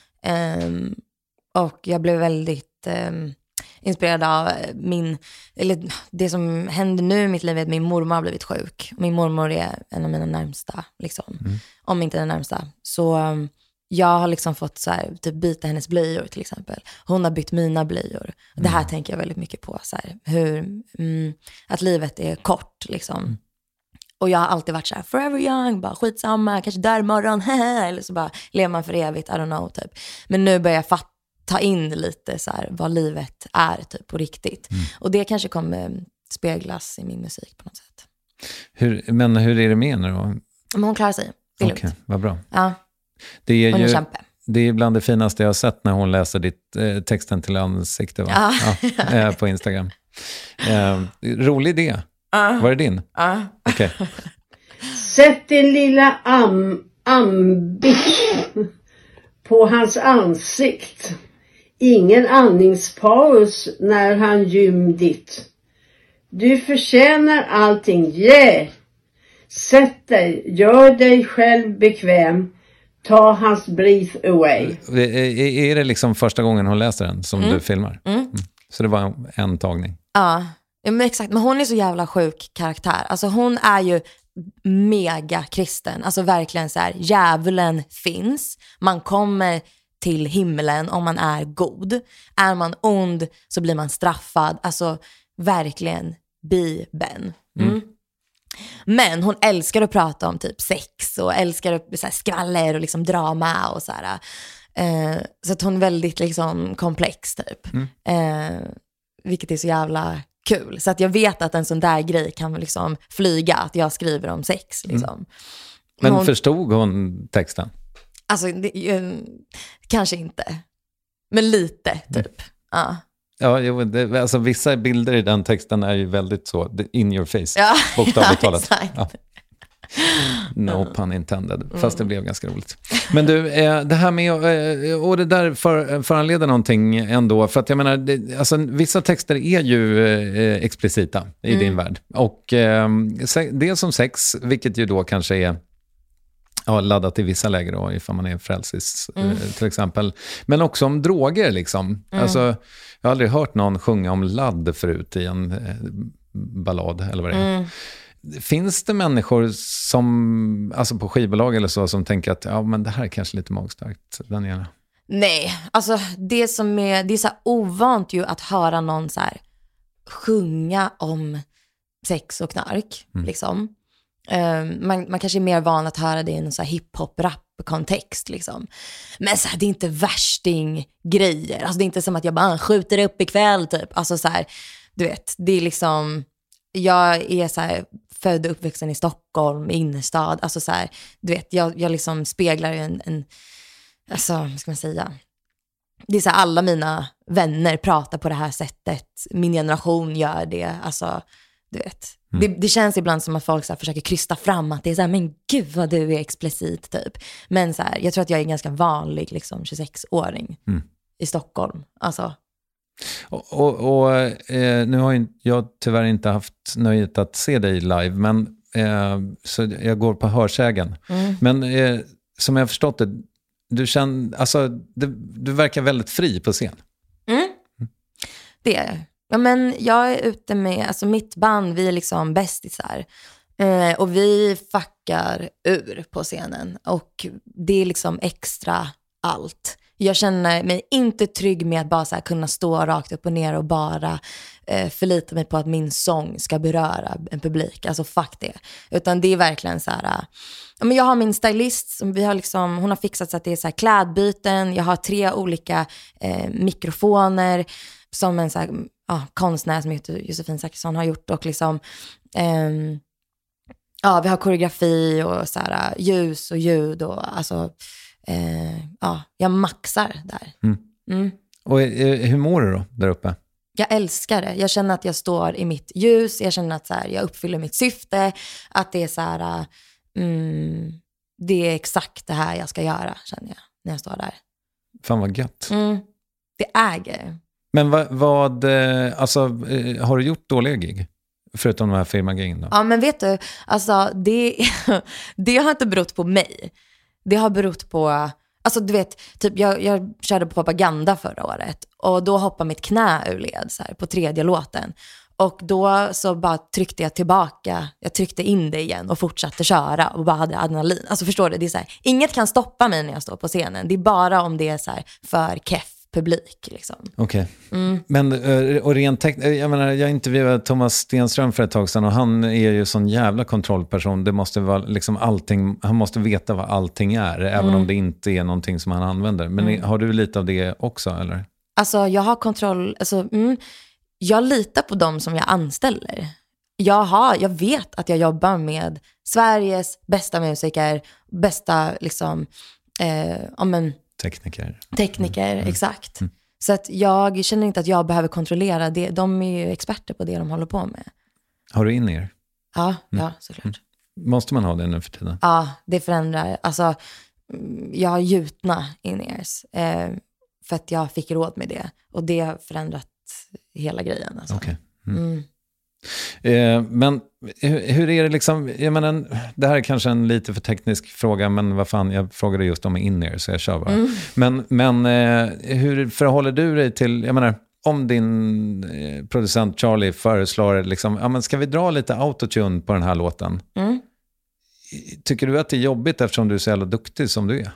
Mm. Um, och jag blev väldigt um, inspirerad av min, eller det som händer nu i mitt liv är att min mormor har blivit sjuk. Min mormor är en av mina närmsta, liksom. Mm. Om inte den närmsta. Så um, jag har liksom fått så här, typ byta hennes blöjor till exempel. Hon har bytt mina blöjor. Mm. Det här tänker jag väldigt mycket på. Så här, hur, mm, att livet är kort liksom. Mm. Och jag har alltid varit så här, forever young, bara skitsamma, kanske där imorgon, eller så bara lever man för evigt, I don't know typ. Men nu börjar jag fatta, ta in lite så här, vad livet är typ på riktigt. Mm. Och det kanske kommer speglas i min musik på något sätt. Hur, men hur är det med henne då? Men hon klarar sig, det är Okej, okay, vad bra. Ja. Det är hon är ju, kämpe. Det är bland det finaste jag har sett när hon läser ditt eh, texten till ansikte, va? Ja. Ja, eh, på Instagram. Eh, rolig idé. Uh. Var det din? Uh. Okej. Okay. Sätt din lilla am, ambish på hans ansikt. Ingen andningspaus när han gym ditt. Du förtjänar allting, yeah. Sätt dig, gör dig själv bekväm. Ta hans breath away. Är det liksom första gången hon läser den som mm. du filmar? Mm. Mm. Så det var en tagning. Ja, men exakt. Men hon är så jävla sjuk karaktär. Alltså hon är ju mega kristen. Alltså verkligen så här, djävulen finns. Man kommer till himlen om man är god. Är man ond så blir man straffad. Alltså verkligen Bibeln. Mm. Mm. Men hon älskar att prata om typ sex och älskar att, så här, skvaller och liksom drama och så här. Eh, så att hon är väldigt liksom komplex typ. Mm. Eh, vilket är så jävla kul. Så att jag vet att en sån där grej kan liksom flyga, att jag skriver om sex liksom. Mm. Men hon, förstod hon texten? Alltså det, eh, kanske inte. Men lite typ. Mm. Ja. Ja, jo, det, alltså vissa bilder i den texten är ju väldigt så in your face, ja, bokstavligt ja, talat. Ja. No pun intended, mm. fast det blev ganska roligt. Men du, eh, det här med, eh, och det där för, föranleder någonting ändå, för att jag menar, det, alltså, vissa texter är ju eh, explicita i mm. din värld. Och eh, det är som sex, vilket ju då kanske är ja, laddat i vissa läger då, ifall man är frälsis mm. eh, till exempel. Men också om droger liksom. Mm. Alltså, jag har aldrig hört någon sjunga om ladd förut i en eh, ballad eller vad det är. Mm. Finns det människor som, alltså på skivbolag eller så, som tänker att ja, men det här är kanske lite magstarkt, Daniela? Nej, alltså det som är, det är så här ovant ju att höra någon så här sjunga om sex och knark, mm. liksom. Um, man, man kanske är mer van att höra det i en så här hiphop-rap-kontext liksom. Men så här, det är inte värsting-grejer. Alltså det är inte som att jag bara skjuter upp ikväll typ. Alltså så här, du vet, det är liksom, jag är så här född och uppvuxen i Stockholm, i innerstad. Alltså så här, du vet, jag, jag liksom speglar ju en, en, alltså vad ska man säga? Det är så här, alla mina vänner pratar på det här sättet. Min generation gör det, alltså du vet. Mm. Det, det känns ibland som att folk så här försöker krysta fram att det är så här, men gud vad du är explicit typ. Men så här, jag tror att jag är en ganska vanlig liksom tjugosex-åring mm. i Stockholm. Alltså. Och, och, och eh, nu har jag tyvärr inte haft nöjet att se dig live, men eh, så jag går på hörsägen. Mm. Men eh, som jag har förstått det, du känner, alltså det, du verkar väldigt fri på scen. Mm. Det är jag. Ja, men jag är ute med, alltså mitt band, vi är liksom bästisar. Eh, och vi fuckar ur på scenen. Och det är liksom extra allt. Jag känner mig inte trygg med att bara så här kunna stå rakt upp och ner och bara eh, förlita mig på att min sång ska beröra en publik. Alltså fuck det. Utan det är verkligen så här... Äh, ja, men jag har min stylist, som vi har liksom, hon har fixat så att det är så här klädbyten. Jag har tre olika eh, mikrofoner som en så här, ja, konstnär som heter Josefin Zachrisson har gjort. Och liksom... Eh, ja, vi har koreografi och så här, ljus och ljud och alltså... Uh, ja, jag maxar där. Mm. Mm. Och hur mår du då där uppe? Jag älskar det. Jag känner att jag står i mitt ljus. Jag känner att så här, jag uppfyller mitt syfte. Att det är så här, mm, det är exakt det här jag ska göra, känner jag, när jag står där. Fan vad gött. Mm. Det äger. Men vad, vad alltså, har du gjort dåliga gig? Förutom de här firmagiggen då? Ja, men vet du, alltså det, det har inte berott på mig. Det har berott på, alltså du vet, typ jag, jag körde på Propaganda förra året och då hoppade mitt knä ur led så här, på tredje låten. Och då så bara tryckte jag tillbaka, jag tryckte in det igen och fortsatte köra och bara hade adrenalin. Alltså förstår du, det är så här, inget kan stoppa mig när jag står på scenen. Det är bara om det är så här för keff publik liksom. Okej. Okay. Mm. Men och rent tekniskt, jag menar, jag intervjuade Thomas Stenström för ett tag sedan och han är ju sån jävla kontrollperson. Det måste vara liksom allting, han måste veta vad allting är, mm. även om det inte är någonting som han använder. Men mm. har du lite av det också, eller? Alltså jag har kontroll, alltså mm, jag litar på dem som jag anställer. Jag har, jag vet att jag jobbar med Sveriges bästa musiker, bästa liksom, eh, ja men Tekniker. Tekniker, mm. exakt. Mm. Så att jag känner inte att jag behöver kontrollera det. De är ju experter på det de håller på med. Har du in-ear? Ja, mm. ja, såklart. Mm. Måste man ha det nu för tiden? Ja, det förändrar. Alltså, jag har gjutna in-ears. Eh, för att jag fick råd med det. Och det har förändrat hela grejen. Alltså. Okej. Okay. Mm. Mm. Eh, men hur, hur är det liksom, jag menar, det här är kanske en lite för teknisk fråga, men vad fan, jag frågade just om in-ear så jag kör bara. Mm. Men, men eh, hur förhåller du dig till, jag menar, om din eh, producent Charlie föreslår liksom, ja men ska vi dra lite autotune på den här låten? Mm. Tycker du att det är jobbigt eftersom du är så jävla duktig som du är?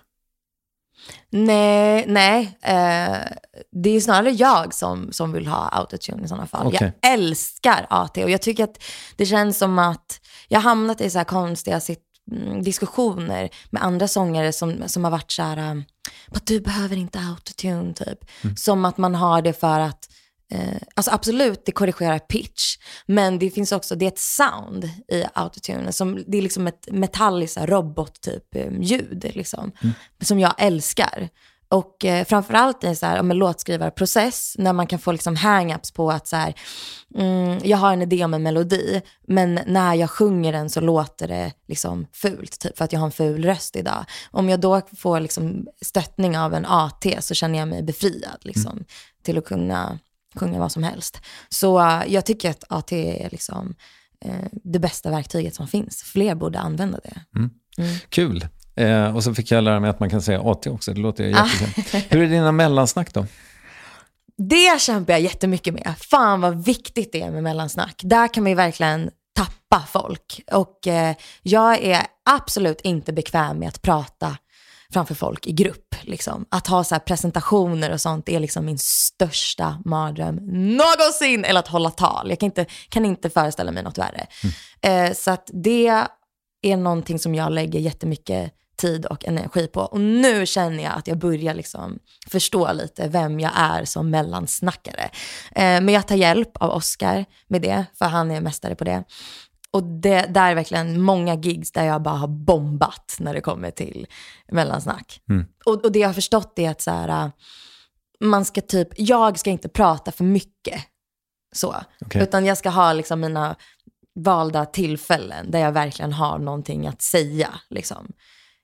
Nej, nej. Eh, det är snarare jag som, som vill ha autotune i sådana fall. Okay. Jag älskar A T och jag tycker att det känns som att jag har hamnat i så här konstiga sit- diskussioner med andra sångare som, som har varit så här, att du behöver inte autotune typ. Mm. Som att man har det för att Eh, alltså absolut, det korrigerar pitch, men det finns också, det är ett sound i autotune som, det är liksom ett metalliskt robot typ eh, ljud liksom, mm. som jag älskar. Och eh, framförallt i så här, om en låtskrivarprocess när man kan få liksom hang-ups på att så här, mm, jag har en idé om en melodi, men när jag sjunger den så låter det liksom fult typ, för att jag har en ful röst idag. Om jag då får liksom stöttning av en A T så känner jag mig befriad liksom, mm. till att kunna sjunga vad som helst. Så uh, jag tycker att A T är liksom uh, det bästa verktyget som finns. Fler borde använda det. Mm. Mm. Kul. Eh, och så fick jag lära mig att man kan säga A T också. Det låter jättekul. Hur är dina mellansnack då? Det kämpar jag jättemycket med. Fan vad viktigt det är med mellansnack. Där kan man ju verkligen tappa folk. Och eh, jag är absolut inte bekväm med att prata framför folk i grupp. Liksom. Att ha så här presentationer och sånt är liksom min största mardröm någonsin. Eller att hålla tal. Jag kan inte, kan inte föreställa mig något värre. Mm. Eh, så att det är någonting som jag lägger jättemycket tid och energi på. Och nu känner jag att jag börjar liksom förstå lite vem jag är som mellansnackare. Eh, men jag tar hjälp av Oscar med det. För han är mästare på det. Och det där är verkligen många gigs där jag bara har bombat när det kommer till mellansnack. Mm. Och, och det jag har förstått är att så här, man ska typ, jag ska inte prata för mycket så. Okay. Utan jag ska ha liksom mina valda tillfällen där jag verkligen har någonting att säga liksom.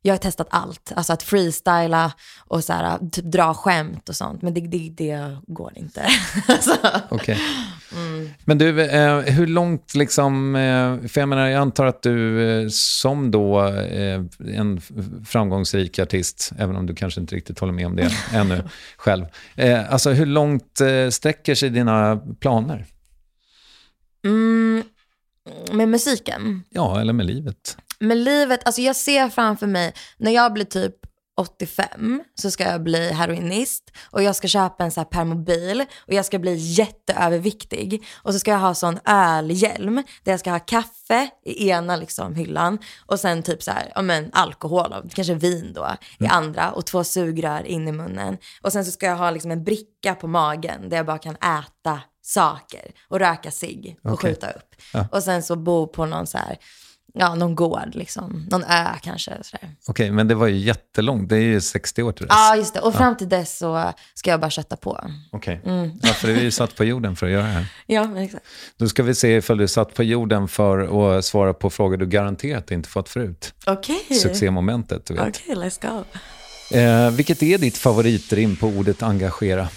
jag har testat allt. Alltså att freestyla och så här, typ dra skämt och sånt. Men det, det, det går inte. alltså. Okej. Okay. Mm. Men du, eh, hur långt liksom... Eh, för jag menar, jag antar att du eh, som då eh, en framgångsrik artist, även om du kanske inte riktigt håller med om det ännu själv. Eh, alltså hur långt eh, sträcker sig dina planer? Mm, med musiken? Ja, eller med livet. Med livet, alltså jag ser framför mig, när jag blir typ åttiofem så ska jag bli heroinist och jag ska köpa en så här permobil och jag ska bli jätteöverviktig och så ska jag ha sån ölhjälm där jag ska ha kaffe i ena liksom hyllan och sen typ så här, ja men alkohol, kanske vin då i mm. andra och två sugrör in i munnen och sen så ska jag ha liksom en bricka på magen där jag bara kan äta saker och röka cigg och okay. skjuta upp ja. Och sen så bo på någon så här ja, någon gård liksom. Någon ö kanske. Okej, okay, men det var ju jättelångt. Det är ju sextio år till dess. Ja, just det. Och fram till dess så ska jag bara kötta på. Okej. Okay. Mm. Ja, för det är ju satt på jorden för att göra det här. Ja, men exakt. Då ska vi se ifall du är satt på jorden för att svara på frågor du garanterat inte fått förut. Okej. Okay. Succémomentet, du vet. Okej, okay, let's go. Eh, vilket är ditt favoritrim på ordet engagera?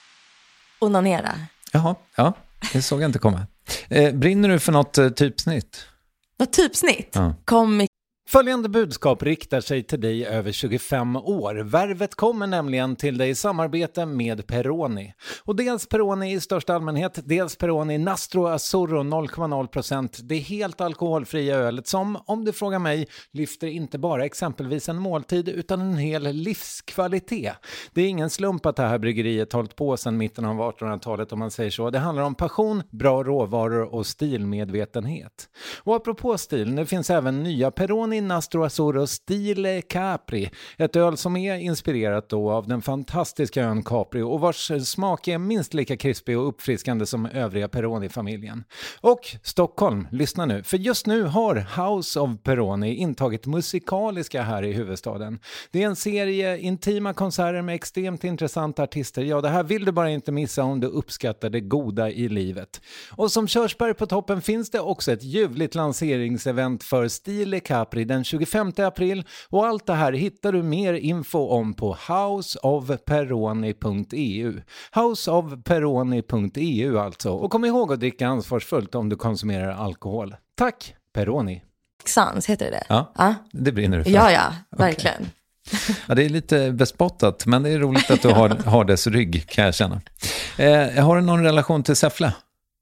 Onanera. Jaha, ja. Det såg jag inte komma. Eh, brinner du för något eh, typsnitt? Något typsnitt? Ja. Kom i... Följande budskap riktar sig till dig över tjugofem år. Värvet kommer nämligen till dig i samarbete med Peroni. Och dels Peroni i största allmänhet, dels Peroni Nastro Azzurro noll komma noll procent. Det är helt alkoholfria ölet som, om du frågar mig, lyfter inte bara exempelvis en måltid utan en hel livskvalitet. Det är ingen slump att det här bryggeriet hållit på sedan mitten av artonhundratalet om man säger så. Det handlar om passion, bra råvaror och stilmedvetenhet. Och apropå stil, nu finns även nya Peroni Nastro Azzurro Stile Capri, ett öl som är inspirerat då av den fantastiska ön Capri och vars smak är minst lika krispig och uppfriskande som övriga Peroni-familjen. Och Stockholm, lyssna nu, för just nu har House of Peroni intagit musikaliska här i huvudstaden. Det är en serie intima konserter med extremt intressanta artister. Ja, det här vill du bara inte missa om du uppskattar det goda i livet. Och som körsbär på toppen finns det också ett ljuvligt lanseringsevent för Stile Capri den tjugofemte april och allt det här hittar du mer info om på house of peroni punkt e u. house of peroni punkt e u alltså. Och kom ihåg att dricka ansvarsfullt om du konsumerar alkohol. Tack, Peroni. Sans heter det? Ja, ja. Det brinner du för. Ja, ja, verkligen. Okay. Ja, det är lite bespottat, men det är roligt att du har, har dess rygg, kan jag känna. Eh, har du någon relation till Säffle?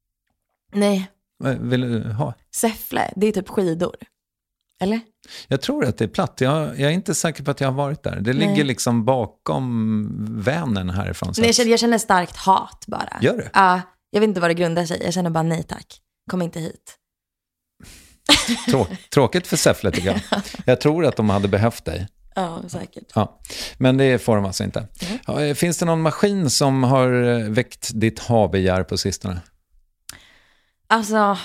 Nej. Vill du ha? Säffle, det är typ skidor. Eller? Jag tror att det är platt. Jag, jag är inte säker på att jag har varit där. Det ligger nej. liksom bakom Vänern härifrån. Nej, jag, känner, jag känner starkt hat bara. Gör du? Ja, uh, jag vet inte vad det grundar sig. Jag känner bara nej tack. Kom inte hit. Trå, tråkigt för Säffle tycker jag. Jag tror att de hade behövt dig. Ja, säkert. Ja, men det får de alltså inte. Mm. Finns det någon maskin som har väckt ditt habegär på sistone? Alltså...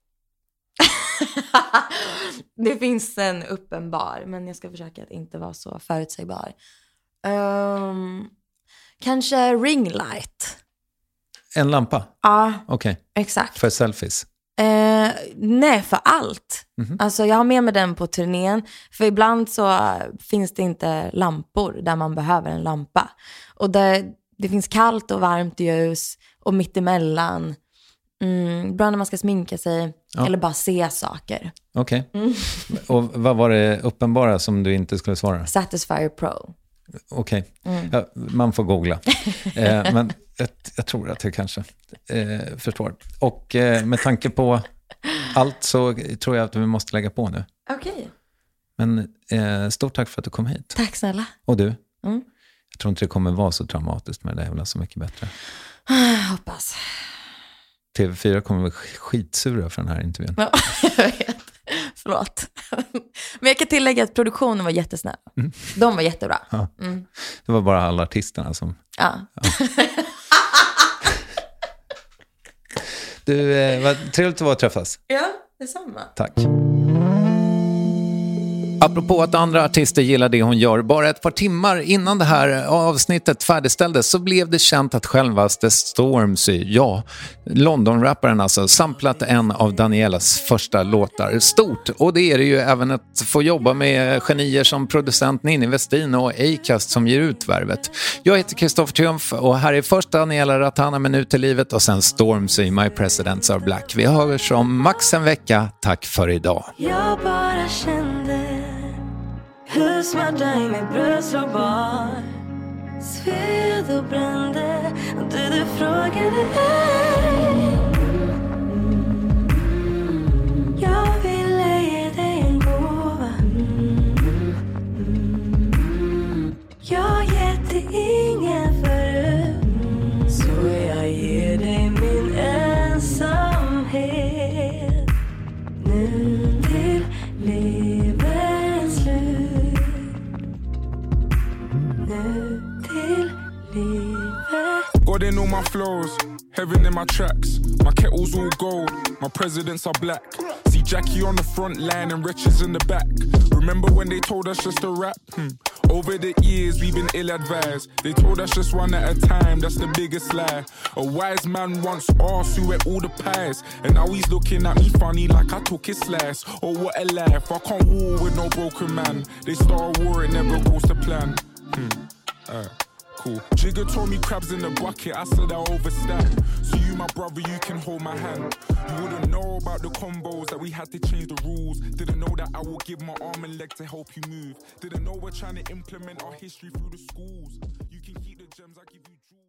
det finns en uppenbar, men jag ska försöka att inte vara så förutsägbar. Um, kanske ringlight. En lampa? Ja, okej. Okay. Exakt. För selfies? Uh, nej, för allt. Mm-hmm. Alltså jag har med mig den på turnén. För ibland så finns det inte lampor där man behöver en lampa. Och det, det finns kallt och varmt ljus och mittemellan. Mm, bra när man ska sminka sig ja. Eller bara se saker. Okej. Okay. Mm. Och vad var det uppenbara som du inte skulle svara? Satisfyer Pro. Okej. Okay. Mm. Ja, man får googla. eh, men jag, jag tror att jag kanske eh, förstår. Och eh, med tanke på allt så tror jag att vi måste lägga på nu. Okej. Okay. Men eh, stort tack för att du kom hit. Tack snälla. Och du? Mm. Jag tror inte det kommer vara så traumatiskt med det här, så mycket bättre. Hoppas. T V fyra kommer vara skitsura för den här intervjun. Ja, jag vet. Förlåt. Men jag kan tillägga att produktionen var jättesnäll. Mm. De var jättebra. Ja. Mm. Det var bara alla artisterna som... Ja. ja. Du, eh, vad trevligt att vara träffas. Ja, detsamma. Tack. Apropå att andra artister gillar det hon gör, bara ett par timmar innan det här avsnittet färdigställdes så blev det känt att självaste Stormzy, ja, London-rapparen alltså, samplat en av Danielas första låtar. Stort, och det är det ju även att få jobba med genier som producent Ninni Westin och Acast som ger ut värvet. Jag heter Kristoffer Triumf och här är först Daniela Ratana Minut i livet och sen Stormzy, My Presidents Are Black. Vi hörs om max en vecka. Tack för idag. Jag bara kände hur smärta i mitt bröst slog bar. Sved och brände och du, du frågade mig. Jag ville ge dig en gåva. Jag gett dig ingen förut. Så jag ger dig min ensamhet. Nu till livets slut. Nu till livet. God in all my flows, heaven in my tracks. My kettle's all gold, my presidents are black. See Jackie on the front line and Riches in the back. Remember when they told us just to rap? Hmm. Over the years we've been ill-advised. They told us just one at a time, that's the biggest lie. A wise man once asked who ate all the pies, and now he's looking at me funny like I took his slice. Oh, what a life, I can't war with no broken man. They start a war, it never goes to plan. Hmm. Uh. Cool. Jigger told me crabs in the bucket, I said I overstand. So you my brother, you can hold my hand. You wouldn't know about the combos that we had to change the rules. Didn't know that I would give my arm and leg to help you move. Didn't know we're trying to implement our history through the schools. You can keep the gems, I give you jewels.